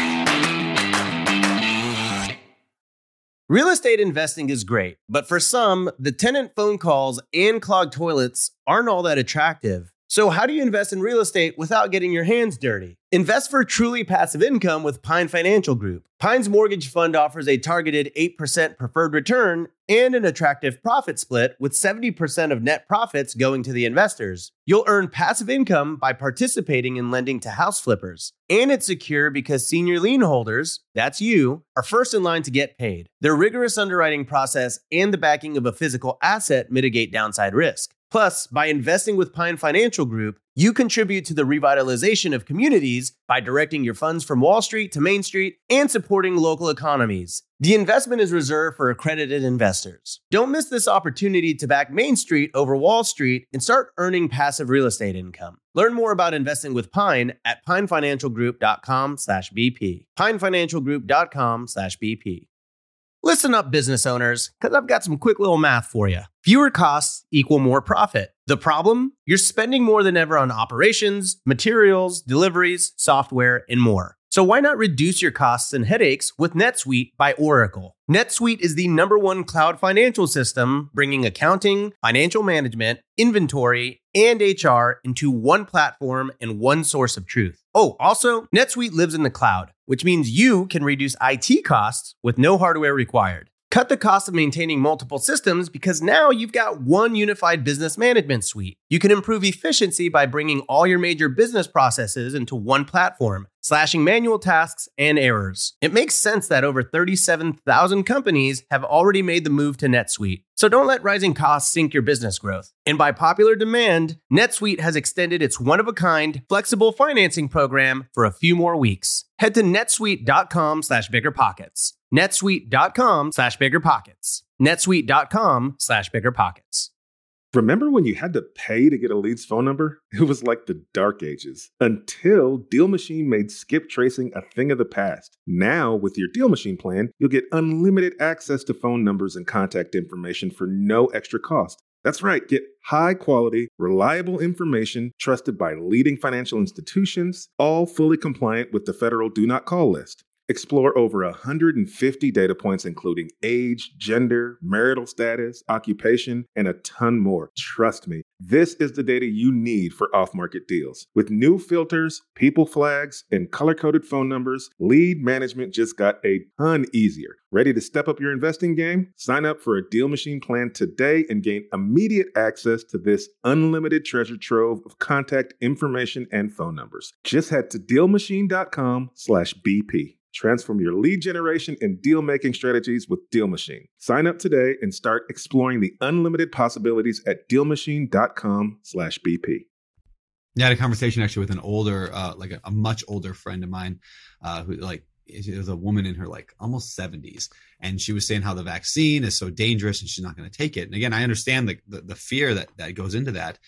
Real estate investing is great, but for some, the tenant phone calls and clogged toilets aren't all that attractive. So how do you invest in real estate without getting your hands dirty? Invest for truly passive income with Pine Financial Group. Pine's mortgage fund offers a targeted eight percent preferred return and an attractive profit split with seventy percent of net profits going to the investors. You'll earn passive income by participating in lending to house flippers. And it's secure because senior lien holders, that's you, are first in line to get paid. Their rigorous underwriting process and the backing of a physical asset mitigate downside risk. Plus, by investing with Pine Financial Group, you contribute to the revitalization of communities by directing your funds from Wall Street to Main Street and supporting local economies. The investment is reserved for accredited investors. Don't miss this opportunity to back Main Street over Wall Street and start earning passive real estate income. Learn more about investing with Pine at pinefinancialgroup.com slash BP. pinefinancialgroup.com slash BP. Listen up, business owners, because I've got some quick little math for you. Fewer costs equal more profit. The problem? You're spending more than ever on operations, materials, deliveries, software, and more. So why not reduce your costs and headaches with NetSuite by Oracle? NetSuite is the number one cloud financial system, bringing accounting, financial management, inventory, and H R into one platform and one source of truth. Oh, also, NetSuite lives in the cloud, which means you can reduce I T costs with no hardware required. Cut the cost of maintaining multiple systems because now you've got one unified business management suite. You can improve efficiency by bringing all your major business processes into one platform, slashing manual tasks and errors. It makes sense that over thirty-seven thousand companies have already made the move to NetSuite. So don't let rising costs sink your business growth. And by popular demand, NetSuite has extended its one-of-a-kind, flexible financing program for a few more weeks. Head to netsuite.com slash biggerpockets. netsuite.com slash biggerpockets. netsuite.com slash biggerpockets. Remember when you had to pay to get a lead's phone number? It was like the dark ages. Until Deal Machine made skip tracing a thing of the past. Now, with your Deal Machine plan, you'll get unlimited access to phone numbers and contact information for no extra cost. That's right, get high-quality, reliable information trusted by leading financial institutions, all fully compliant with the federal Do Not Call list. Explore over one hundred fifty data points, including age, gender, marital status, occupation, and a ton more. Trust me, this is the data you need for off-market deals. With new filters, people flags, and color-coded phone numbers, lead management just got a ton easier. Ready to step up your investing game? Sign up for a Deal Machine plan today and gain immediate access to this unlimited treasure trove of contact information and phone numbers. Just head to DealMachine.com slash BP. Transform your lead generation and deal-making strategies with Deal Machine. Sign up today and start exploring the unlimited possibilities at DealMachine.com slash BP. Yeah, I had a conversation actually with an older, uh, like a, a much older friend of mine, uh, who like it was a woman in her like almost seventies, and she was saying how the vaccine is so dangerous and she's not going to take it. And again, I understand the, the the fear that that goes into that,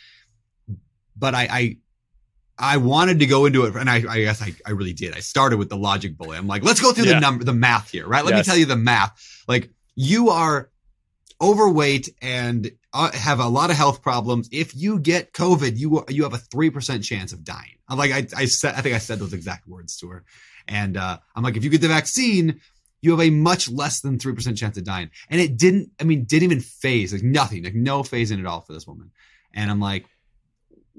but I. I I wanted to go into it, and I, I guess I, I really did. I started with the logic bullet. I'm like, let's go through yeah. the number, the math here, right? Let yes. me tell you the math. Like, you are overweight and uh, have a lot of health problems. If you get COVID, you you have a three percent chance of dying. I'm like, I, I said, I think I said those exact words to her, and uh, I'm like, if you get the vaccine, you have a much less than three percent chance of dying. And it didn't. I mean, didn't even phase, like nothing, like no phase in at all for this woman. And I'm like,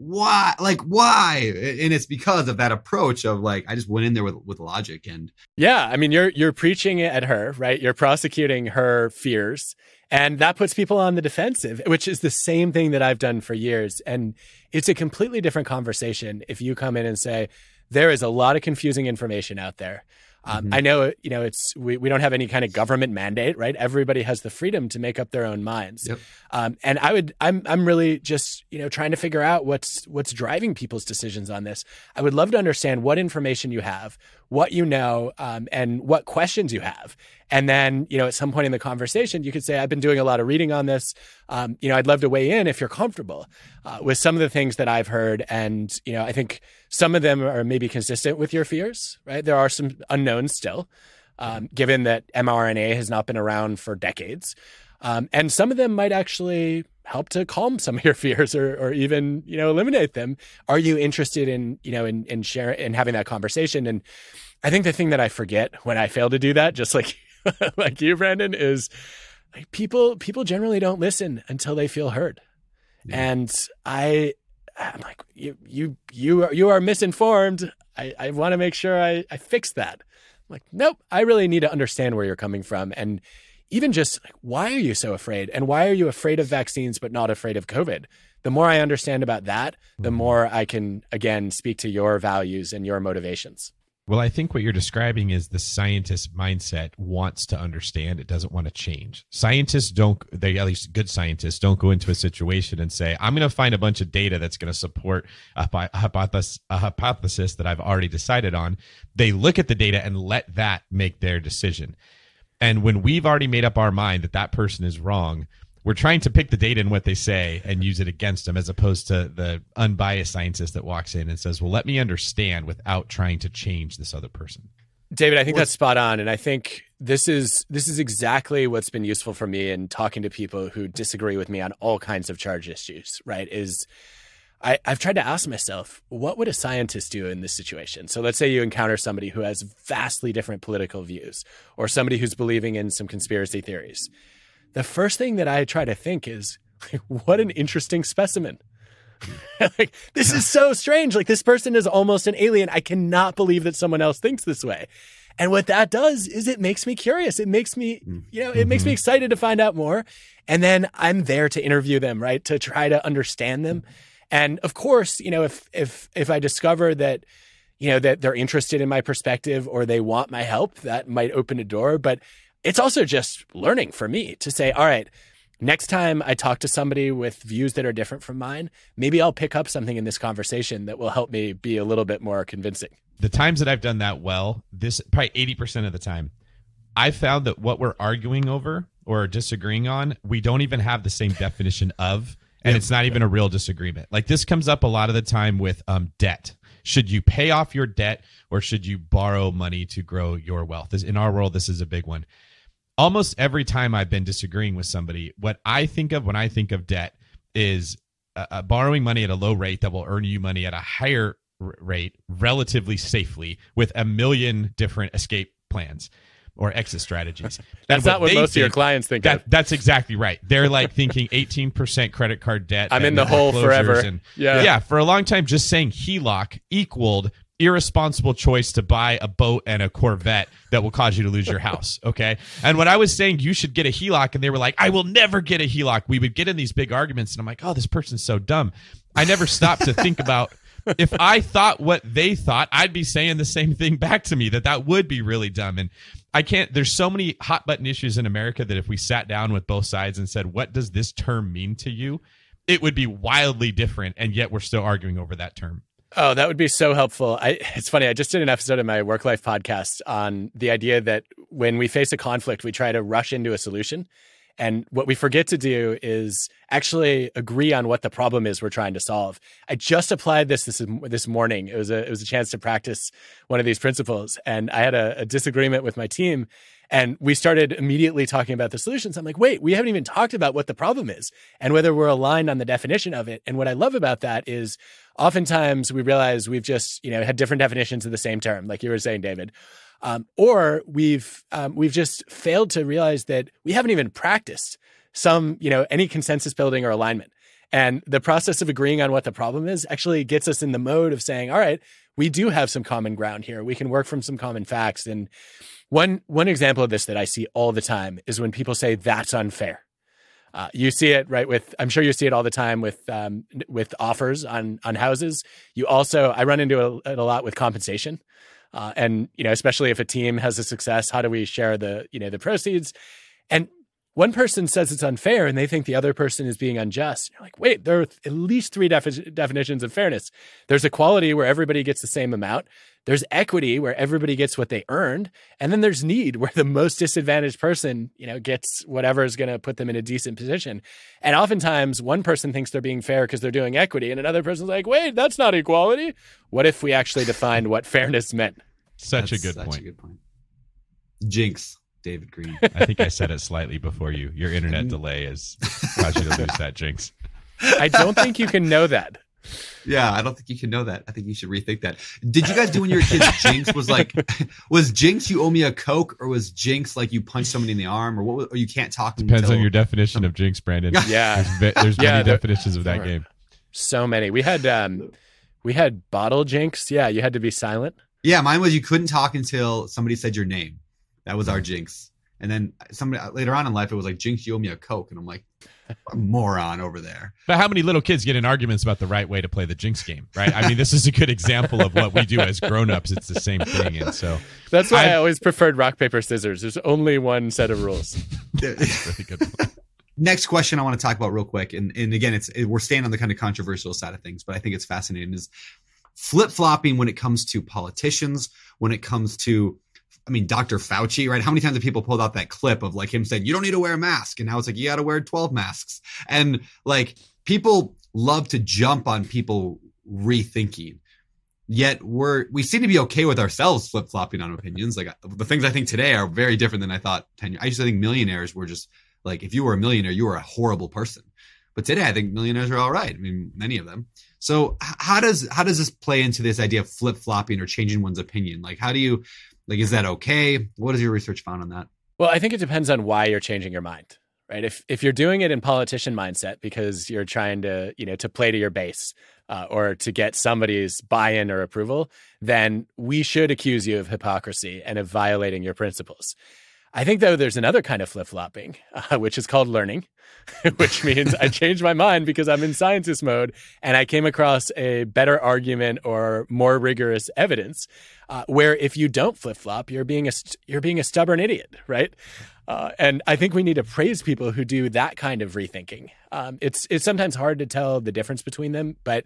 why? Like, why? And it's because of that approach of like, I just went in there with, with logic. And yeah, I mean, you're, you're preaching at her, right? You're prosecuting her fears, and that puts people on the defensive, which is the same thing that I've done for years. And it's a completely different conversation if you come in and say, there is a lot of confusing information out there. Um, mm-hmm. I know, you know, it's we, we don't have any kind of government mandate, right? Everybody has the freedom to make up their own minds. Yep. Um, and I would, I'm, I'm really just, you know, trying to figure out what's, what's driving people's decisions on this. I would love to understand what information you have, what you know, um, and what questions you have. And then, you know, at some point in the conversation, you could say, I've been doing a lot of reading on this. Um, you know, I'd love to weigh in if you're comfortable uh, with some of the things that I've heard. And, you know, I think some of them are maybe consistent with your fears, right? There are some unknowns still, um, given that mRNA has not been around for decades. Um, and some of them might actually help to calm some of your fears or, or even, you know, eliminate them. Are you interested in, you know, in, in sharing and having that conversation? And I think the thing that I forget when I fail to do that, just like, like you, Brandon, is like people, people generally don't listen until they feel heard. Yeah. And I, I'm like, you, you, you are, you are misinformed. I, I want to make sure I, I fix that. I'm like, nope, I really need to understand where you're coming from. And even just like, why are you so afraid? And why are you afraid of vaccines, but not afraid of COVID? The more I understand about that, the more I can, again, speak to your values and your motivations. Well, I think what you're describing is the scientist mindset wants to understand. It doesn't want to change. Scientists don't, they at least good scientists don't go into a situation and say, I'm going to find a bunch of data that's going to support a, a, hypothesis, a hypothesis that I've already decided on. They look at the data and let that make their decision. And when we've already made up our mind that that person is wrong, we're trying to pick the data and what they say and use it against them, as opposed to the unbiased scientist that walks in and says, well, let me understand without trying to change this other person. David, I think that's spot on. And I think this is this is exactly what's been useful for me in talking to people who disagree with me on all kinds of charge issues, right? Is I, I've tried to ask myself, what would a scientist do in this situation? So let's say you encounter somebody who has vastly different political views, or somebody who's believing in some conspiracy theories. The first thing that I try to think is, like, what an interesting specimen. Like, this is so strange. Like, this person is almost an alien. I cannot believe that someone else thinks this way. And what that does is it makes me curious. It makes me, you know, it mm-hmm. makes me excited to find out more. And then I'm there to interview them, right? To try to understand them. And of course, you know, if, if, if I discover that, you know, that they're interested in my perspective or they want my help, that might open a door. But it's also just learning for me to say, all right, next time I talk to somebody with views that are different from mine, maybe I'll pick up something in this conversation that will help me be a little bit more convincing. The times that I've done that well, this probably eighty percent of the time, I've found that what we're arguing over or disagreeing on, we don't even have the same definition of, and it's not even a real disagreement. Like, this comes up a lot of the time with um, debt. Should you pay off your debt or should you borrow money to grow your wealth? This, in our world, this is a big one. Almost every time I've been disagreeing with somebody, what I think of when I think of debt is uh, uh, borrowing money at a low rate that will earn you money at a higher r- rate relatively safely with a million different escape plans or exit strategies. That's not what most think, of your clients think that, of. That's exactly right. They're like thinking eighteen percent credit card debt. I'm in the hole forever. And, yeah. yeah, for a long time, just saying H E L O C equaled irresponsible choice to buy a boat and a Corvette that will cause you to lose your house. Okay. And when I was saying you should get a H E L O C and they were like, I will never get a H E L O C, we would get in these big arguments and I'm like, oh, this person's so dumb. I never stopped to think about if I thought what they thought, I'd be saying the same thing back to me, that that would be really dumb. And I can't, there's so many hot button issues in America that if we sat down with both sides and said, what does this term mean to you? It would be wildly different. And yet we're still arguing over that term. Oh, that would be so helpful. I, it's funny. I just did an episode of my Work Life podcast on the idea that when we face a conflict, we try to rush into a solution. And what we forget to do is actually agree on what the problem is we're trying to solve. I just applied this this, this morning. It was a it was a chance to practice one of these principles. And I had a, a disagreement with my team. And we started immediately talking about the solutions. I'm like, wait, we haven't even talked about what the problem is and whether we're aligned on the definition of it. And what I love about that is oftentimes we realize we've just, you know, had different definitions of the same term, like you were saying, David. Um, or we've um, we've just failed to realize that we haven't even practiced some, you know, any consensus building or alignment. And the process of agreeing on what the problem is actually gets us in the mode of saying, all right, we do have some common ground here. We can work from some common facts. And one one example of this that I see all the time is when people say that's unfair. Uh, you see it right with, I'm sure you see it all the time with um, with offers on on houses. You also, I run into it a lot with compensation. Uh, and, you know, especially if a team has a success, how do we share the, you know, the proceeds? And one person says it's unfair and they think the other person is being unjust. You're like, wait, there are at least three defi- definitions of fairness. There's equality where everybody gets the same amount. There's equity where everybody gets what they earned. And then there's need where the most disadvantaged person, you know, gets whatever is going to put them in a decent position. And oftentimes one person thinks they're being fair because they're doing equity and another person's like, wait, that's not equality. What if we actually defined what fairness meant? Such That's a good such point. a good point. Jinx, David Green. I think I said it slightly before you. Your internet delay has caused you to lose that, Jinx. I don't think you can know that. Yeah, I don't think you can know that. I think you should rethink that. Did you guys do when you were kids? Jinx was like, was Jinx you owe me a Coke, or was Jinx like you punch somebody in the arm, or what? Was, or you can't talk. Depends until, on your definition of Jinx, Brandon. Yeah, there's, there's yeah, many there, definitions of that game. So many. We had um, we had bottle Jinx. Yeah, you had to be silent. Yeah, mine was you couldn't talk until somebody said your name. That was our Jinx. And then somebody later on in life, it was like, Jinx, you owe me a Coke. And I'm like, a moron over there. But how many little kids get in arguments about the right way to play the Jinx game, right? I mean, this is a good example of what we do as grown-ups. It's the same thing. And so that's why I've, I always preferred rock, paper, scissors. There's only one set of rules. Really good point. Next question I want to talk about real quick. And, and again, it's it, we're staying on the kind of controversial side of things, but I think it's fascinating is flip-flopping when it comes to politicians, when it comes to, I mean, Doctor Fauci, right? How many times have people pulled out that clip of like him saying, you don't need to wear a mask. And now it's like, you got to wear twelve masks. And like people love to jump on people rethinking. Yet we're, we seem to be okay with ourselves flip-flopping on opinions. Like the things I think today are very different than I thought ten years. I used to think millionaires were just like, if you were a millionaire, you were a horrible person. But today I think millionaires are all right. I mean, many of them. So how does, how does this play into this idea of flip-flopping or changing one's opinion? Like, how do you, like, is that okay? What has your research found on that? Well, I think it depends on why you're changing your mind, right? If if you're doing it in politician mindset because you're trying to, you know, to play to your base uh, or to get somebody's buy-in or approval, then we should accuse you of hypocrisy and of violating your principles. I think, though, there's another kind of flip-flopping, uh, which is called learning, which means I changed my mind because I'm in scientist mode and I came across a better argument or more rigorous evidence uh, where if you don't flip-flop, you're being a, st- you're being a stubborn idiot, right? Uh, and I think we need to praise people who do that kind of rethinking. Um, it's it's sometimes hard to tell the difference between them, but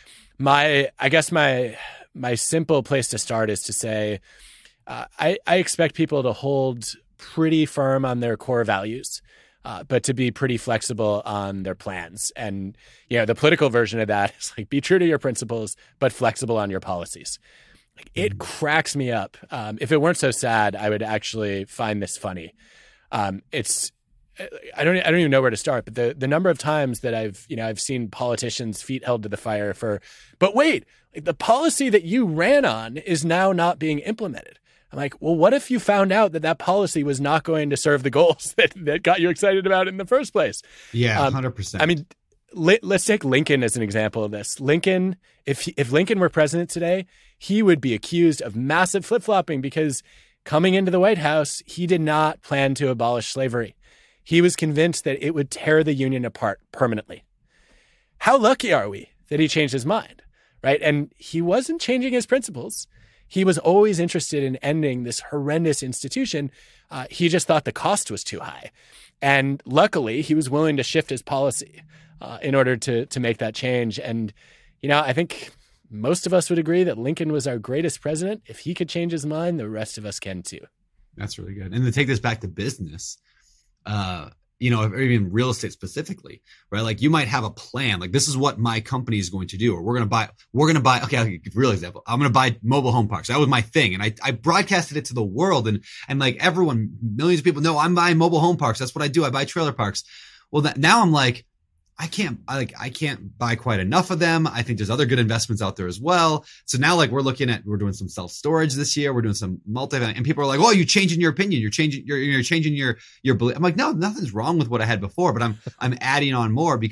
my I guess my my simple place to start is to say uh, I, I expect people to hold pretty firm on their core values, uh, but to be pretty flexible on their plans. And, you know, the political version of that is like, be true to your principles, but flexible on your policies. Like, it cracks me up. Um, if it weren't so sad, I would actually find this funny. Um, it's, I don't, I don't even know where to start, but the, the number of times that I've, you know, I've seen politicians' feet held to the fire for, but wait, like the policy that you ran on is now not being implemented. I'm like, well, what if you found out that that policy was not going to serve the goals that, that got you excited about it in the first place? Yeah, um, one hundred percent. I mean, let, let's take Lincoln as an example of this. Lincoln, if if Lincoln were president today, he would be accused of massive flip-flopping because coming into the White House, he did not plan to abolish slavery. He was convinced that it would tear the Union apart permanently. How lucky are we that he changed his mind, right? And he wasn't changing his principles. He was always interested in ending this horrendous institution. Uh, he just thought the cost was too high. And luckily, he was willing to shift his policy uh, in order to to make that change. And, you know, I think most of us would agree that Lincoln was our greatest president. If he could change his mind, the rest of us can too. That's really good. And to take this back to business, uh, you know, or even real estate specifically, right? Like you might have a plan, like this is what my company is going to do, or we're going to buy, we're going to buy, okay, I'll give you a real example. I'm going to buy mobile home parks. That was my thing. And I, I broadcasted it to the world and, and like everyone, millions of people know I'm buying mobile home parks. That's what I do. I buy trailer parks. Well, that, now I'm like, I can't, I like, I can't buy quite enough of them. I think there's other good investments out there as well. So now like we're looking at, we're doing some self-storage this year. We're doing some multi, and people are like, oh, you're changing your opinion. You're changing, you're, you're changing your, your belief. I'm like, no, nothing's wrong with what I had before, but I'm, I'm adding on more because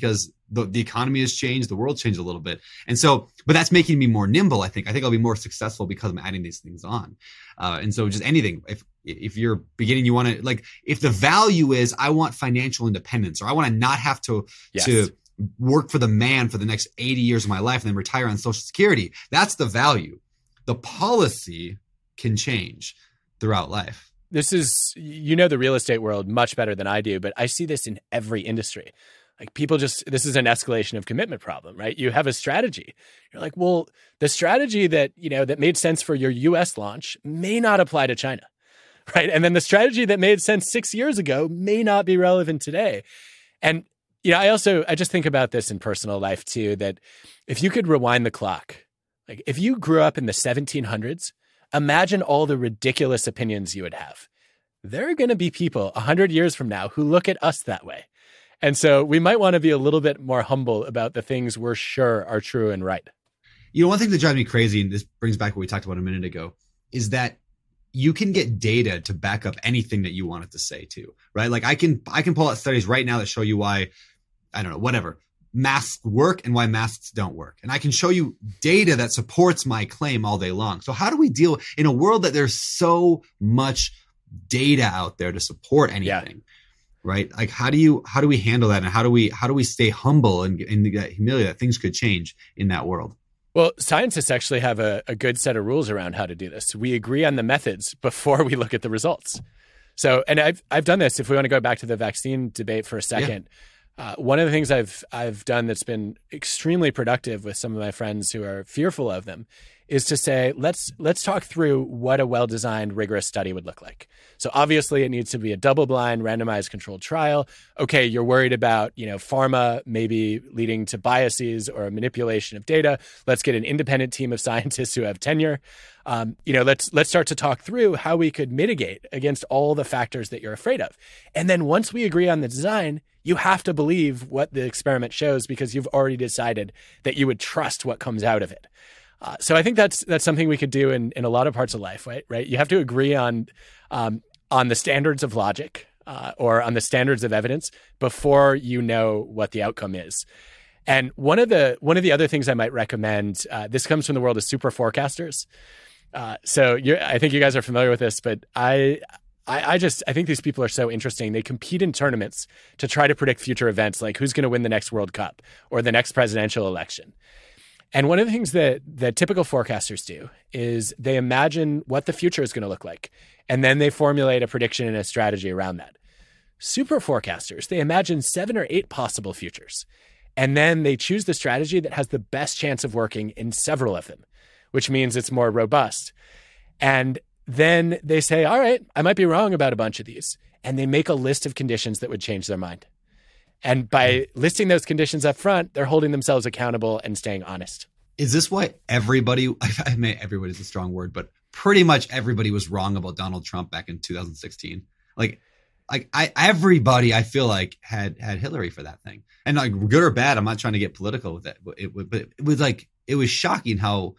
the, the economy has changed, the world's changed a little bit. And so, but that's making me more nimble, I think. I think I'll be more successful because I'm adding these things on. Uh, and so just anything, if if you're beginning, you want to, like, if the value is, I want financial independence, or I want to not have to, yes. to work for the man for the next eighty years of my life and then retire on Social Security, that's the value. The policy can change throughout life. This is, you know, the real estate world much better than I do, but I see this in every industry. Like, people just, this is an escalation of commitment problem, right? You have a strategy. You're like, well, the strategy that, you know, that made sense for your U S launch may not apply to China, right? And then the strategy that made sense six years ago may not be relevant today. And, you know, I also, I just think about this in personal life too, that if you could rewind the clock, like if you grew up in the seventeen hundreds, imagine all the ridiculous opinions you would have. There are going to be people one hundred years from now who look at us that way. And so we might want to be a little bit more humble about the things we're sure are true and right. You know, one thing that drives me crazy, and this brings back what we talked about a minute ago, is that you can get data to back up anything that you want it to say too, right? Like I can, I can pull out studies right now that show you why, I don't know, whatever, masks work and why masks don't work. And I can show you data that supports my claim all day long. So how do we deal in a world that there's so much data out there to support anything? Yeah. Right? Like, how do you, how do we handle that? And how do we, how do we stay humble and in the humility that things could change in that world? Well, scientists actually have a, a good set of rules around how to do this. We agree on the methods before we look at the results. So, and I've, I've done this. If we want to go back to the vaccine debate for a second, yeah. uh, one of the things I've, I've done that's been extremely productive with some of my friends who are fearful of them is to say, let's let's talk through what a well-designed, rigorous study would look like. So obviously it needs to be a double-blind, randomized controlled trial. Okay, you're worried about, you know, pharma maybe leading to biases or manipulation of data. Let's get an independent team of scientists who have tenure. Um, you know, let's let's start to talk through how we could mitigate against all the factors that you're afraid of. And then once we agree on the design, you have to believe what the experiment shows because you've already decided that you would trust what comes out of it. Uh, so I think that's that's something we could do in, in a lot of parts of life, right? Right? You have to agree on um, on the standards of logic uh, or on the standards of evidence before you know what the outcome is. And one of the one of the other things I might recommend, uh, this comes from the world of super forecasters. Uh, so you're, I think you guys are familiar with this, but I, I I just I think these people are so interesting. They compete in tournaments to try to predict future events, like who's going to win the next World Cup or the next presidential election. And one of the things that, that typical forecasters do is they imagine what the future is going to look like, and then they formulate a prediction and a strategy around that. Super forecasters, they imagine seven or eight possible futures, and then they choose the strategy that has the best chance of working in several of them, which means it's more robust. And then they say, all right, I might be wrong about a bunch of these, and they make a list of conditions that would change their mind. And by listing those conditions up front, they're holding themselves accountable and staying honest. Is this why everybody, I mean, everybody is a strong word, but pretty much everybody was wrong about Donald Trump back in two thousand sixteen? Like, like I, everybody, I feel like had, had Hillary for that thing. And like good or bad, I'm not trying to get political with it, but it, but it was like, it was shocking how,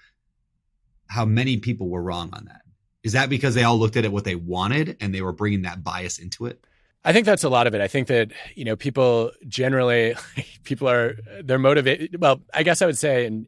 how many people were wrong on that. Is that because they all looked at it what they wanted and they were bringing that bias into it? I think that's a lot of it. I think that, you know, people generally, people are, they're motivated. Well, I guess I would say, and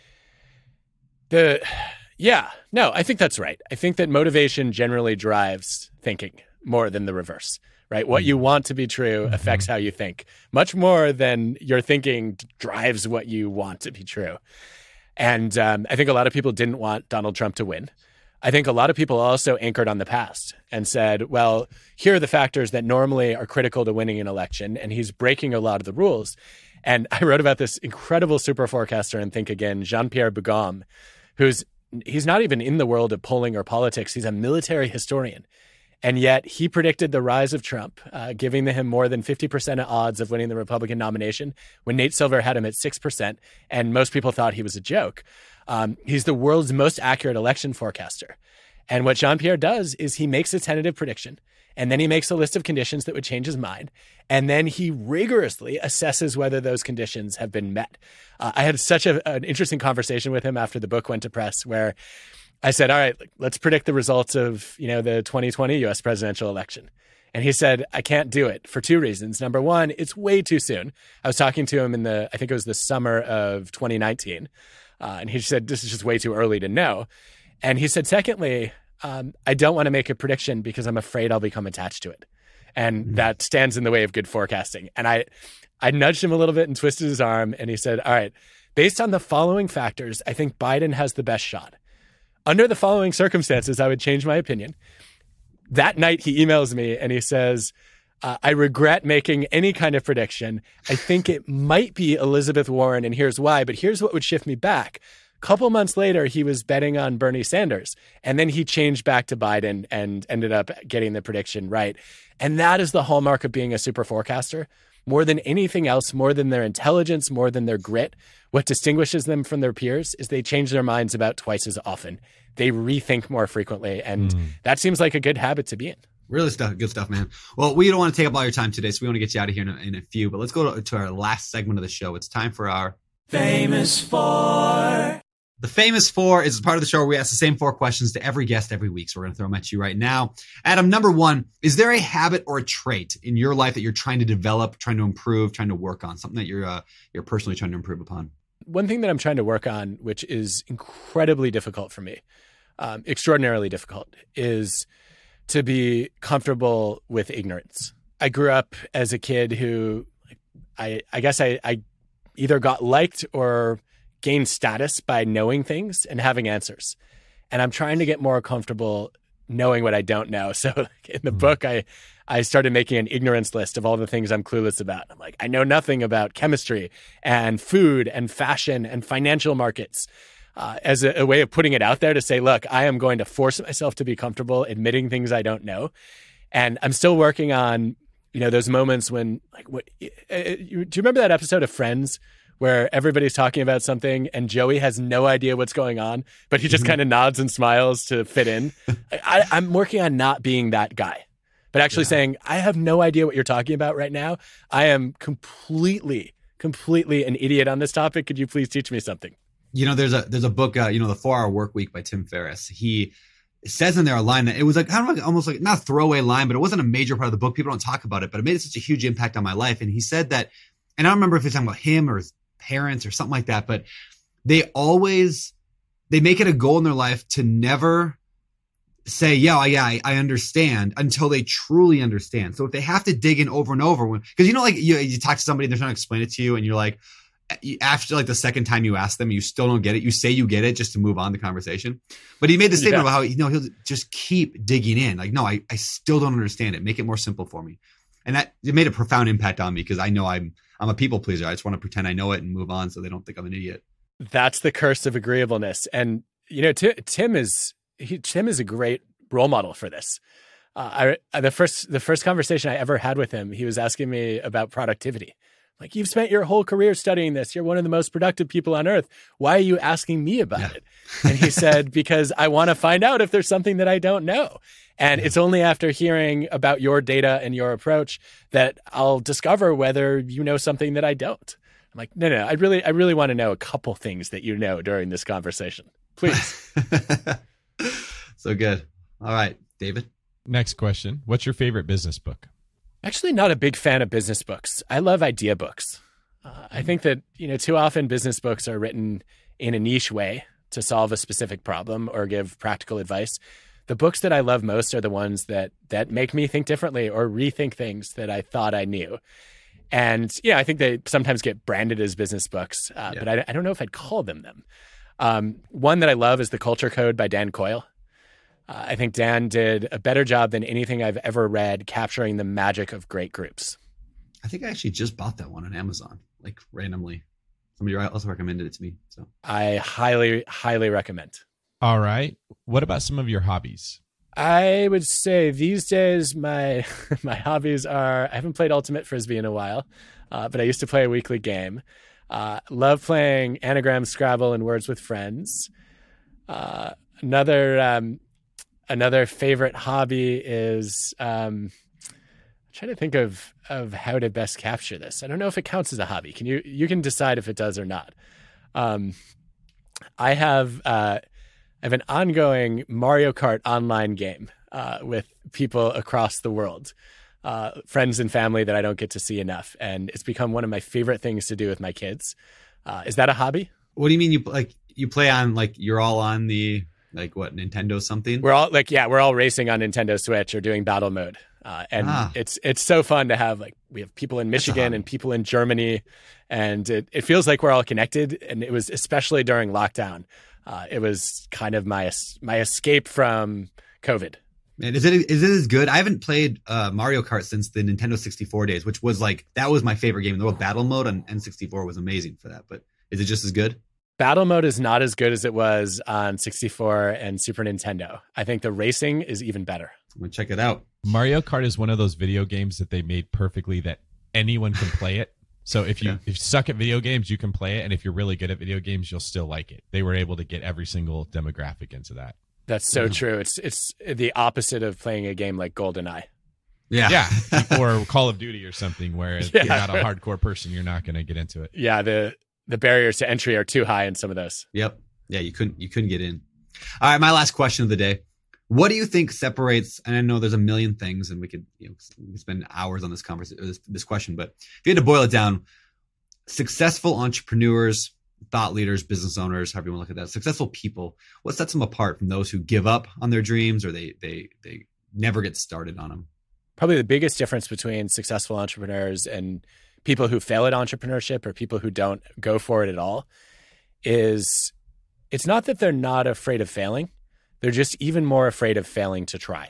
the, yeah, no, I think that's right. I think that motivation generally drives thinking more than the reverse, right? What you want to be true affects how you think much more than your thinking drives what you want to be true. And um, I think a lot of people didn't want Donald Trump to win. I think a lot of people also anchored on the past and said, well, here are the factors that normally are critical to winning an election, and he's breaking a lot of the rules. And I wrote about this incredible super forecaster and Think Again, Jean-Pierre Bugam, who's he's not even in the world of polling or politics. He's a military historian. And yet he predicted the rise of Trump, uh, giving him more than fifty percent of odds of winning the Republican nomination when Nate Silver had him at six percent, and most people thought he was a joke. Um, he's the world's most accurate election forecaster. And what Jean-Pierre does is he makes a tentative prediction, and then he makes a list of conditions that would change his mind, and then he rigorously assesses whether those conditions have been met. Uh, I had such a, an interesting conversation with him after the book went to press where I said, all right, let's predict the results of, you know, the twenty twenty U S presidential election. And he said, I can't do it for two reasons. Number one, it's way too soon. I was talking to him in the, I think it was the summer of twenty nineteen. Uh, and he said, this is just way too early to know. And he said, secondly, um, I don't want to make a prediction because I'm afraid I'll become attached to it. And mm-hmm. that stands in the way of good forecasting. And I, I nudged him a little bit and twisted his arm. And he said, all right, based on the following factors, I think Biden has the best shot. Under the following circumstances, I would change my opinion. That night, he emails me and he says, uh, I regret making any kind of prediction. I think it might be Elizabeth Warren, and here's why. But here's what would shift me back. A couple months later, he was betting on Bernie Sanders. And then he changed back to Biden and ended up getting the prediction right. And that is the hallmark of being a super forecaster. More than anything else, more than their intelligence, more than their grit, what distinguishes them from their peers is they change their minds about twice as often. They rethink more frequently, and mm. that seems like a good habit to be in. Really stuff, good stuff, man. Well, we don't want to take up all your time today, so we want to get you out of here in a, in a few, but let's go to, to our last segment of the show. It's time for our Famous Four. The Famous Four is part of the show where we ask the same four questions to every guest every week. So we're going to throw them at you right now. Adam, number one, is there a habit or a trait in your life that you're trying to develop, trying to improve, trying to work on, something that you're uh, you're personally trying to improve upon? One thing that I'm trying to work on, which is incredibly difficult for me, um, extraordinarily difficult, is to be comfortable with ignorance. I grew up as a kid who I, I guess I, I either got liked or gain status by knowing things and having answers. And I'm trying to get more comfortable knowing what I don't know. So in the mm-hmm. book, I, I started making an ignorance list of all the things I'm clueless about. I'm like, I know nothing about chemistry and food and fashion and financial markets uh, as a, a way of putting it out there to say, look, I am going to force myself to be comfortable admitting things I don't know. And I'm still working on, you know, those moments when, like, what, uh, you, do you remember that episode of Friends where everybody's talking about something and Joey has no idea what's going on, but he just mm-hmm. kind of nods and smiles to fit in? I, I'm working on not being that guy, but actually yeah. saying, I have no idea what you're talking about right now. I am completely, completely an idiot on this topic. Could you please teach me something? You know, there's a there's a book, uh, you know, The four hour Work Week by Tim Ferriss. He says in there a line that it was like kind of like almost like not a throwaway line, but it wasn't a major part of the book. People don't talk about it, but it made such a huge impact on my life. And he said that, and I don't remember if he's talking about him or his parents or something like that, but they always, they make it a goal in their life to never say, yeah, yeah, I, I understand, until they truly understand. So if they have to dig in over and over, because you know, like you, you talk to somebody, they're trying to explain it to you, and you're like, after like the second time you ask them, you still don't get it. You say you get it just to move on the conversation. But he made the statement yeah. about how, you know, he'll just keep digging in. Like, no, I, I still don't understand it. Make it more simple for me. And that, it made a profound impact on me because I know I'm, I'm a people pleaser. I just want to pretend I know it and move on so they don't think I'm an idiot. That's the curse of agreeableness. And, you know, T- Tim is, he, Tim is a great role model for this. Uh, I, the first, the first conversation I ever had with him, he was asking me about productivity. Like, you've spent your whole career studying this. You're one of the most productive people on earth. Why are you asking me about yeah. it? And he said, because I want to find out if there's something that I don't know. And yeah. it's only after hearing about your data and your approach that I'll discover whether you know something that I don't. I'm like, no, no, I really, I really want to know a couple things that you know during this conversation. Please. So good. All right, David. Next question. What's your favorite business book? Actually, not a big fan of business books. I love idea books. Uh, I think that, you know, too often business books are written in a niche way to solve a specific problem or give practical advice. The books that I love most are the ones that that make me think differently or rethink things that I thought I knew. And yeah, I think they sometimes get branded as business books, uh, yeah. but I, I don't know if I'd call them them. Um, one that I love is The Culture Code by Dan Coyle. Uh, I think Dan did a better job than anything I've ever read capturing the magic of great groups. I think I actually just bought that one on Amazon, like randomly. Somebody else recommended it to me. So I highly, highly recommend. All right. What about some of your hobbies? I would say these days my my hobbies are, I haven't played Ultimate Frisbee in a while, uh, but I used to play a weekly game. Uh, love playing Anagram, Scrabble, and Words with Friends. Uh, another... Um, Another favorite hobby is um, I'm trying to think of of how to best capture this. I don't know if it counts as a hobby. Can you you can decide if it does or not. Um, I have uh, I have an ongoing Mario Kart online game uh, with people across the world. uh, friends and family that I don't get to see enough. And it's become one of my favorite things to do with my kids. Uh, is that a hobby? What do you mean you like you play on like you're all on the like what Nintendo something? We're all like yeah, we're all racing on Nintendo Switch or doing battle mode. Uh, and ah. it's it's so fun to have like we have people in Michigan and people in Germany, and it, it feels like we're all connected. And it was especially during lockdown. Uh, it was kind of my my escape from COVID. Man, is it is it as good? I haven't played uh, Mario Kart since the Nintendo sixty-four days, which was like that was my favorite game. The battle mode on N sixty-four was amazing for that. But is it just as good? Battle mode is not as good as it was on sixty-four and Super Nintendo. I think the racing is even better. I'm gonna check it out. Mario Kart is one of those video games that they made perfectly that anyone can play it. So if you, yeah. if you suck at video games, you can play it. And if you're really good at video games, you'll still like it. They were able to get every single demographic into that. That's so yeah. true. It's it's the opposite of playing a game like GoldenEye. Yeah. Yeah. Or Call of Duty or something where if yeah. you're not a hardcore person, you're not going to get into it. Yeah. The the barriers to entry are too high in some of those. Yep. Yeah. You couldn't you couldn't get in. All right. My last question of the day. What do you think separates, and I know there's a million things and we could, you know, we could spend hours on this conversation, this, this question, but if you had to boil it down, successful entrepreneurs, thought leaders, business owners, however you want to look at that, successful people, what sets them apart from those who give up on their dreams or they they they never get started on them? Probably the biggest difference between successful entrepreneurs and people who fail at entrepreneurship or people who don't go for it at all is it's not that they're not afraid of failing. They're just even more afraid of failing to try.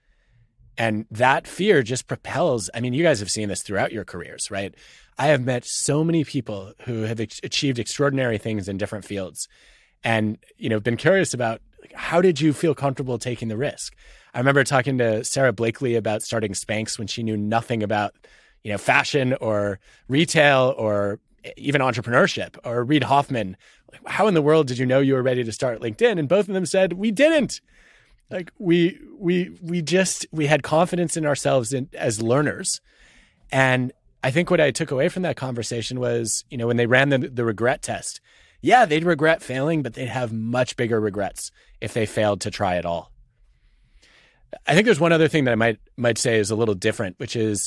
And that fear just propels. I mean, you guys have seen this throughout your careers, right? I have met so many people who have ex- achieved extraordinary things in different fields and, you know, been curious about like, how did you feel comfortable taking the risk? I remember talking to Sarah Blakely about starting Spanx when she knew nothing about, you know, fashion or retail or even entrepreneurship, or Reid Hoffman. How in the world did you know you were ready to start LinkedIn? And both of them said, we didn't. Like we, we, we just, we had confidence in ourselves in, as learners. And I think what I took away from that conversation was, you know, when they ran the, the regret test, yeah, they'd regret failing, but they'd have much bigger regrets if they failed to try at all. I think there's one other thing that I might, might say is a little different, which is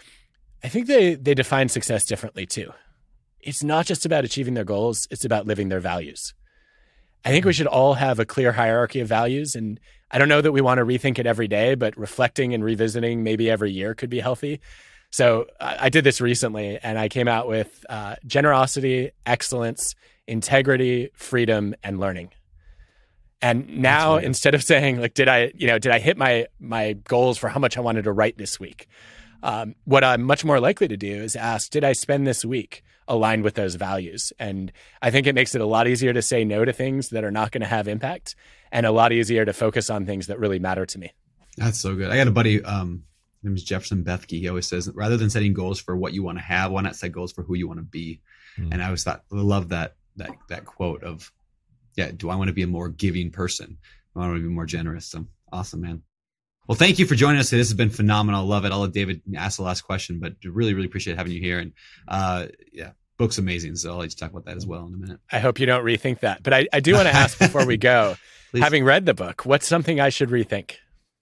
I think they, they define success differently too. It's not just about achieving their goals. It's about living their values. I think we should all have a clear hierarchy of values. And I don't know that we want to rethink it every day, but reflecting and revisiting maybe every year could be healthy. So I, I did this recently and I came out with uh, generosity, excellence, integrity, freedom, and learning. And now instead of saying like, did I, you know, did I hit my, my goals for how much I wanted to write this week? Um, what I'm much more likely to do is ask, did I spend this week aligned with those values? And I think it makes it a lot easier to say no to things that are not going to have impact and a lot easier to focus on things that really matter to me. That's so good. I got a buddy, um, his name is Jefferson Bethke. He always says, rather than setting goals for what you want to have, why not set goals for who you want to be? Mm. And I always thought, I love that, that, that quote of, yeah, do I want to be a more giving person? I want to be more generous. So awesome, man. Well, thank you for joining us today. This has been phenomenal. I love it. I'll let David ask the last question, but really, really appreciate having you here. And uh, yeah, book's amazing. So I'll let you talk about that as well in a minute. I hope you don't rethink that. But I, I do want to ask before we go, having read the book, what's something I should rethink?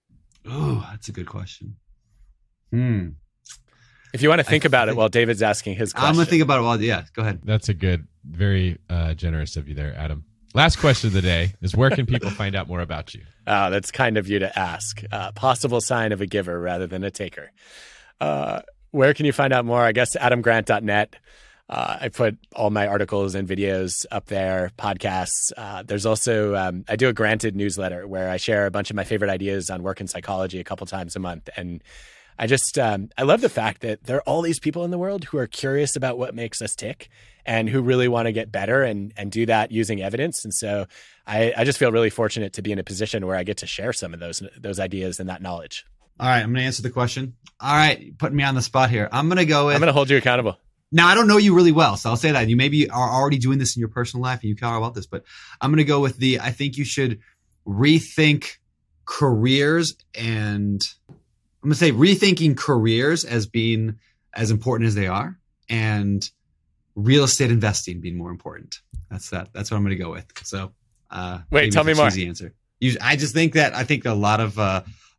Oh, that's a good question. Hmm. If you want to think I about think, it while David's asking his question. I'm going to think about it while, yeah, go ahead. That's a good, very uh, generous of you there, Adam. Last question of the day is where can people find out more about you? Oh, that's kind of you to ask. Uh, possible sign of a giver rather than a taker. Uh, where can you find out more? I guess adam grant dot net. Uh, I put all my articles and videos up there, podcasts. Uh, there's also, um, I do a Granted newsletter where I share a bunch of my favorite ideas on work and psychology a couple times a month. And I just, um, I love the fact that there are all these people in the world who are curious about what makes us tick and who really want to get better and, and do that using evidence. And so I, I just feel really fortunate to be in a position where I get to share some of those, those ideas and that knowledge. All right. I'm going to answer the question. All right. Putting me on the spot here. I'm going to go with, I'm going to hold you accountable. Now, I don't know you really well, so I'll say that. You maybe are already doing this in your personal life and you care about this, but I'm going to go with the, I think you should rethink careers and I'm going to say rethinking careers as being as important as they are and real estate investing being more important. That's that. That's what I'm going to go with. So, uh, wait, tell me more. Easy answer. You, I just think that I think a lot of uh,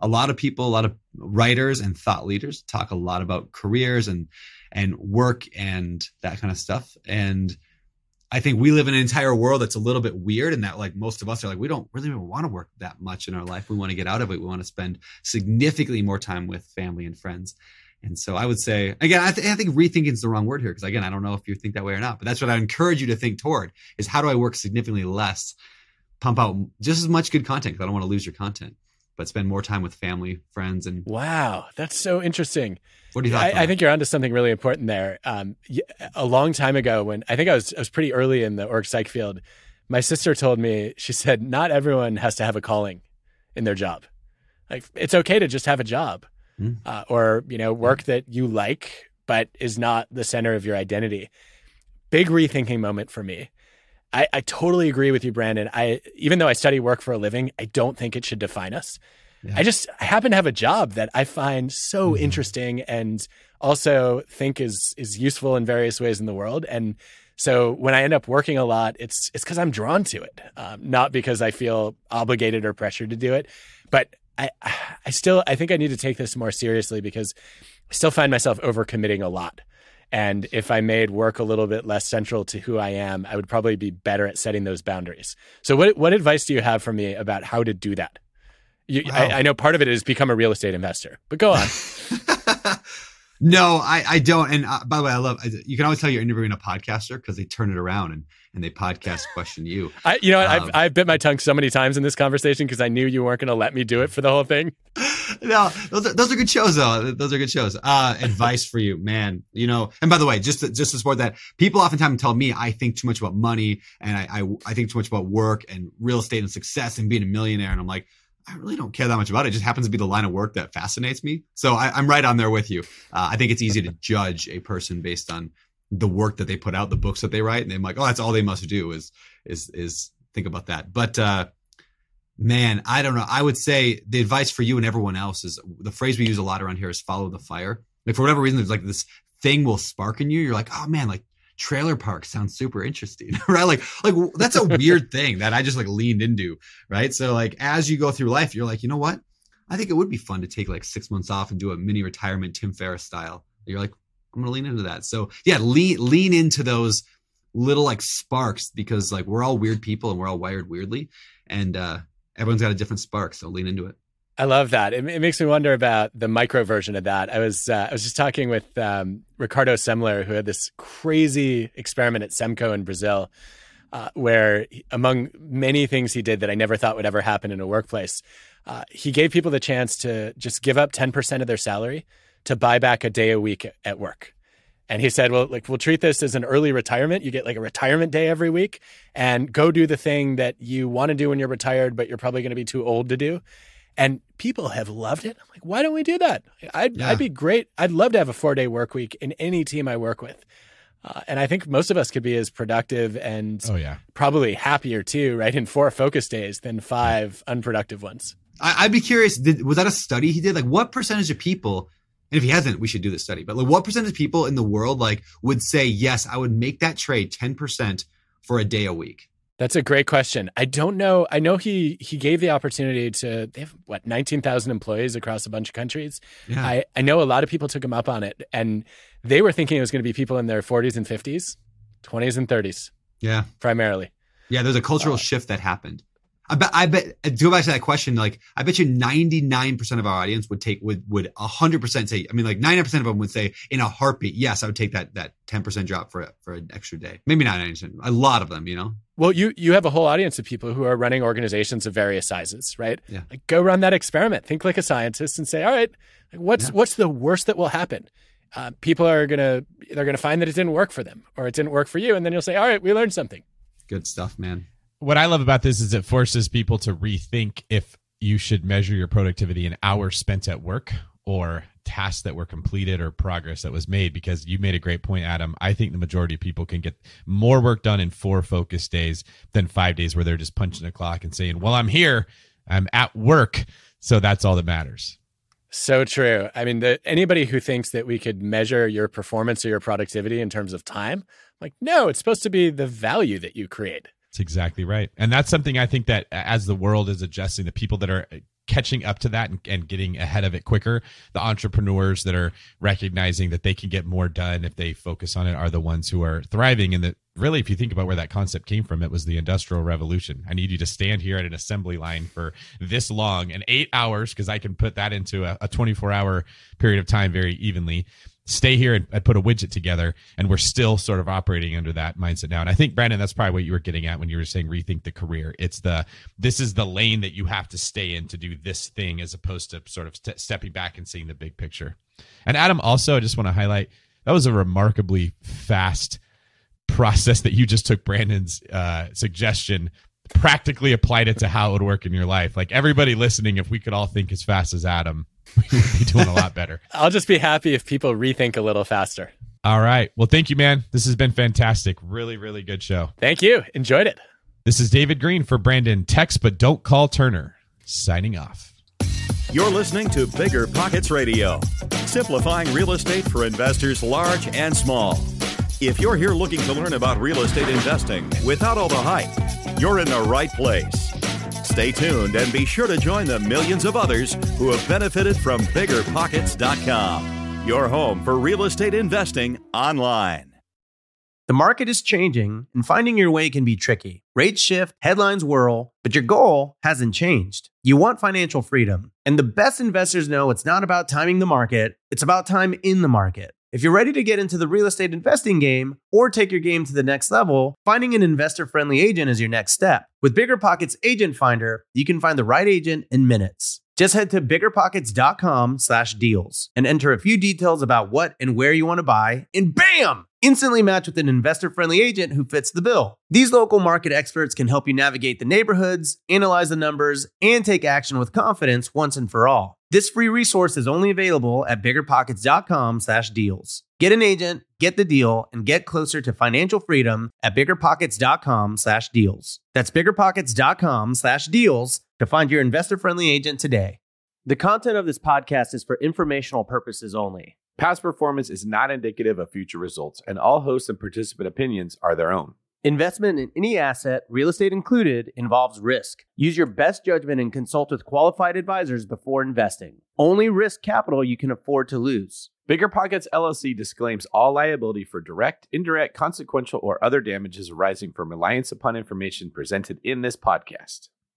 a lot of people, a lot of writers and thought leaders talk a lot about careers and and work and that kind of stuff. And I think we live in an entire world that's a little bit weird, and that like most of us are like, we don't really want to work that much in our life. We want to get out of it. We want to spend significantly more time with family and friends. And so I would say, again, I, th- I think rethinking is the wrong word here, because again, I don't know if you think that way or not, but that's what I encourage you to think toward is how do I work significantly less, pump out just as much good content, because I don't want to lose your content, but spend more time with family, friends. And wow, that's so interesting. What do you think? I, I think you're onto something really important there. Um, a long time ago, when I think I was, I was pretty early in the org psych field, my sister told me, she said, not everyone has to have a calling in their job. Like, it's okay to just have a job, mm. uh, or, you know, work that you like, but is not the center of your identity. Big rethinking moment for me. I, I totally agree with you, Brandon. I, even though I study work for a living, I don't think it should define us. Yeah. I just I happen to have a job that I find so mm-hmm. interesting and also think is is useful in various ways in the world. And so when I end up working a lot, it's it's because I'm drawn to it, um, not because I feel obligated or pressured to do it. But I I still I think I need to take this more seriously, because I still find myself overcommitting a lot. And if I made work a little bit less central to who I am, I would probably be better at setting those boundaries. So what what advice do you have for me about how to do that? You, wow. I, I know part of it is become a real estate investor, but go on. No, I, I don't. And uh, by the way, I love, you can always tell you're interviewing a podcaster because they turn it around and, and they podcast question you. I, you know what? Um, I've, I've bit my tongue so many times in this conversation because I knew you weren't going to let me do it for the whole thing. No, those are, those are good shows though. Those are good shows. Uh, advice for you, man, you know, and by the way, just to, just to support that, people oftentimes tell me I think too much about money and I, I, I think too much about work and real estate and success and being a millionaire. And I'm like, I really don't care that much about it. It just happens to be the line of work that fascinates me. So I, I'm right on there with you. Uh, I think it's easy to judge a person based on the work that they put out, the books that they write. And I'm like, oh, that's all they must do is, is, is think about that. But, uh, man, I don't know. I would say the advice for you and everyone else is the phrase we use a lot around here is follow the fire. Like for whatever reason, there's like this thing will spark in you. You're like, oh man, like trailer park sounds super interesting, right? Like, like that's a weird thing that I just like leaned into, right? So like, as you go through life, you're like, you know what? I think it would be fun to take like six months off and do a mini retirement, Tim Ferriss style. You're like, I'm going to lean into that. So yeah, lean, lean into those little like sparks, because like we're all weird people and we're all wired weirdly, and uh, everyone's got a different spark. So lean into it. I love that. It, it makes me wonder about the micro version of that. I was uh, I was just talking with um, Ricardo Semler, who had this crazy experiment at Semco in Brazil, uh, where he, among many things he did that I never thought would ever happen in a workplace, uh, he gave people the chance to just give up ten percent of their salary to buy back a day a week at, at work. And he said, well, like, we'll treat this as an early retirement. You get like a retirement day every week and go do the thing that you want to do when you're retired, but you're probably going to be too old to do. And people have loved it. I'm like, why don't we do that? I'd, yeah. I'd be great. I'd love to have a four-day work week in any team I work with. Uh, and I think most of us could be as productive and oh, yeah. probably happier too, right, in four focus days than five unproductive ones. I, I'd be curious, did, was that a study he did? Like what percentage of people, and if he hasn't, we should do this study, but like what percentage of people in the world like would say, yes, I would make that trade ten percent for a day a week? That's a great question. I don't know. I know he he gave the opportunity to, they have, what, nineteen thousand employees across a bunch of countries. Yeah. I, I know a lot of people took him up on it, and they were thinking it was going to be people in their forties and fifties, twenties and thirties. Yeah. Primarily. Yeah, there's a cultural uh, shift that happened. I bet, I bet, to go back to that question, like, I bet you ninety-nine percent of our audience would take, would, would one hundred percent say, I mean, like ninety percent of them would say in a heartbeat, yes, I would take that, that ten percent drop for, for an extra day. Maybe not ninety percent, a lot of them, you know? Well, you, you have a whole audience of people who are running organizations of various sizes, right? Yeah. Like, go run that experiment. Think like a scientist and say, all right, like, what's, yeah. what's the worst that will happen? Uh, people are going to, they're going to find that it didn't work for them or it didn't work for you. And then you'll say, all right, we learned something. Good stuff, man. What I love about this is it forces people to rethink if you should measure your productivity in hours spent at work or tasks that were completed or progress that was made, because you made a great point, Adam. I think the majority of people can get more work done in four focus days than five days where they're just punching a clock and saying, well, I'm here, I'm at work, so that's all that matters. So true. I mean, the, anybody who thinks that we could measure your performance or your productivity in terms of time, like, no, it's supposed to be the value that you create. That's exactly right. And that's something I think that as the world is adjusting, the people that are catching up to that and, and getting ahead of it quicker. The entrepreneurs that are recognizing that they can get more done if they focus on it are the ones who are thriving. And that really, if you think about where that concept came from, it was the Industrial Revolution. I need you to stand here at an assembly line for this long and eight hours, because I can put that into a, a twenty-four hour period of time very evenly. Stay here and, and put a widget together, and we're still sort of operating under that mindset now. And I think, Brandon, that's probably what you were getting at when you were saying rethink the career. It's the this is the lane that you have to stay in to do this thing, as opposed to sort of st- stepping back and seeing the big picture. And Adam, also, I just want to highlight, that was a remarkably fast process that you just took Brandon's uh, suggestion, practically applied it to how it would work in your life. Like, everybody listening, if we could all think as fast as Adam, we would be doing a lot better. I'll just be happy if people rethink a little faster. All right. Well, thank you, man. This has been fantastic. Really, really good show. Thank you. Enjoyed it. This is David Green for Brandon. Text but don't call Turner. Signing off. You're listening to Bigger Pockets Radio, simplifying real estate for investors large and small. If you're here looking to learn about real estate investing without all the hype, you're in the right place. Stay tuned and be sure to join the millions of others who have benefited from bigger pockets dot com, your home for real estate investing online. The market is changing, and finding your way can be tricky. Rates shift, headlines whirl, but your goal hasn't changed. You want financial freedom, and the best investors know it's not about timing the market, it's about time in the market. If you're ready to get into the real estate investing game or take your game to the next level, finding an investor-friendly agent is your next step. With BiggerPockets Agent Finder, you can find the right agent in minutes. Just head to biggerpockets.com slash deals and enter a few details about what and where you want to buy, and bam! Instantly match with an investor-friendly agent who fits the bill. These local market experts can help you navigate the neighborhoods, analyze the numbers, and take action with confidence once and for all. This free resource is only available at biggerpockets.com slash deals. Get an agent, get the deal, and get closer to financial freedom at biggerpockets.com slash deals. That's biggerpockets.com slash deals to find your investor-friendly agent today. The content of this podcast is for informational purposes only. Past performance is not indicative of future results, and all host and participant opinions are their own. Investment in any asset, real estate included, involves risk. Use your best judgment and consult with qualified advisors before investing. Only risk capital you can afford to lose. Bigger Pockets L L C disclaims all liability for direct, indirect, consequential, or other damages arising from reliance upon information presented in this podcast.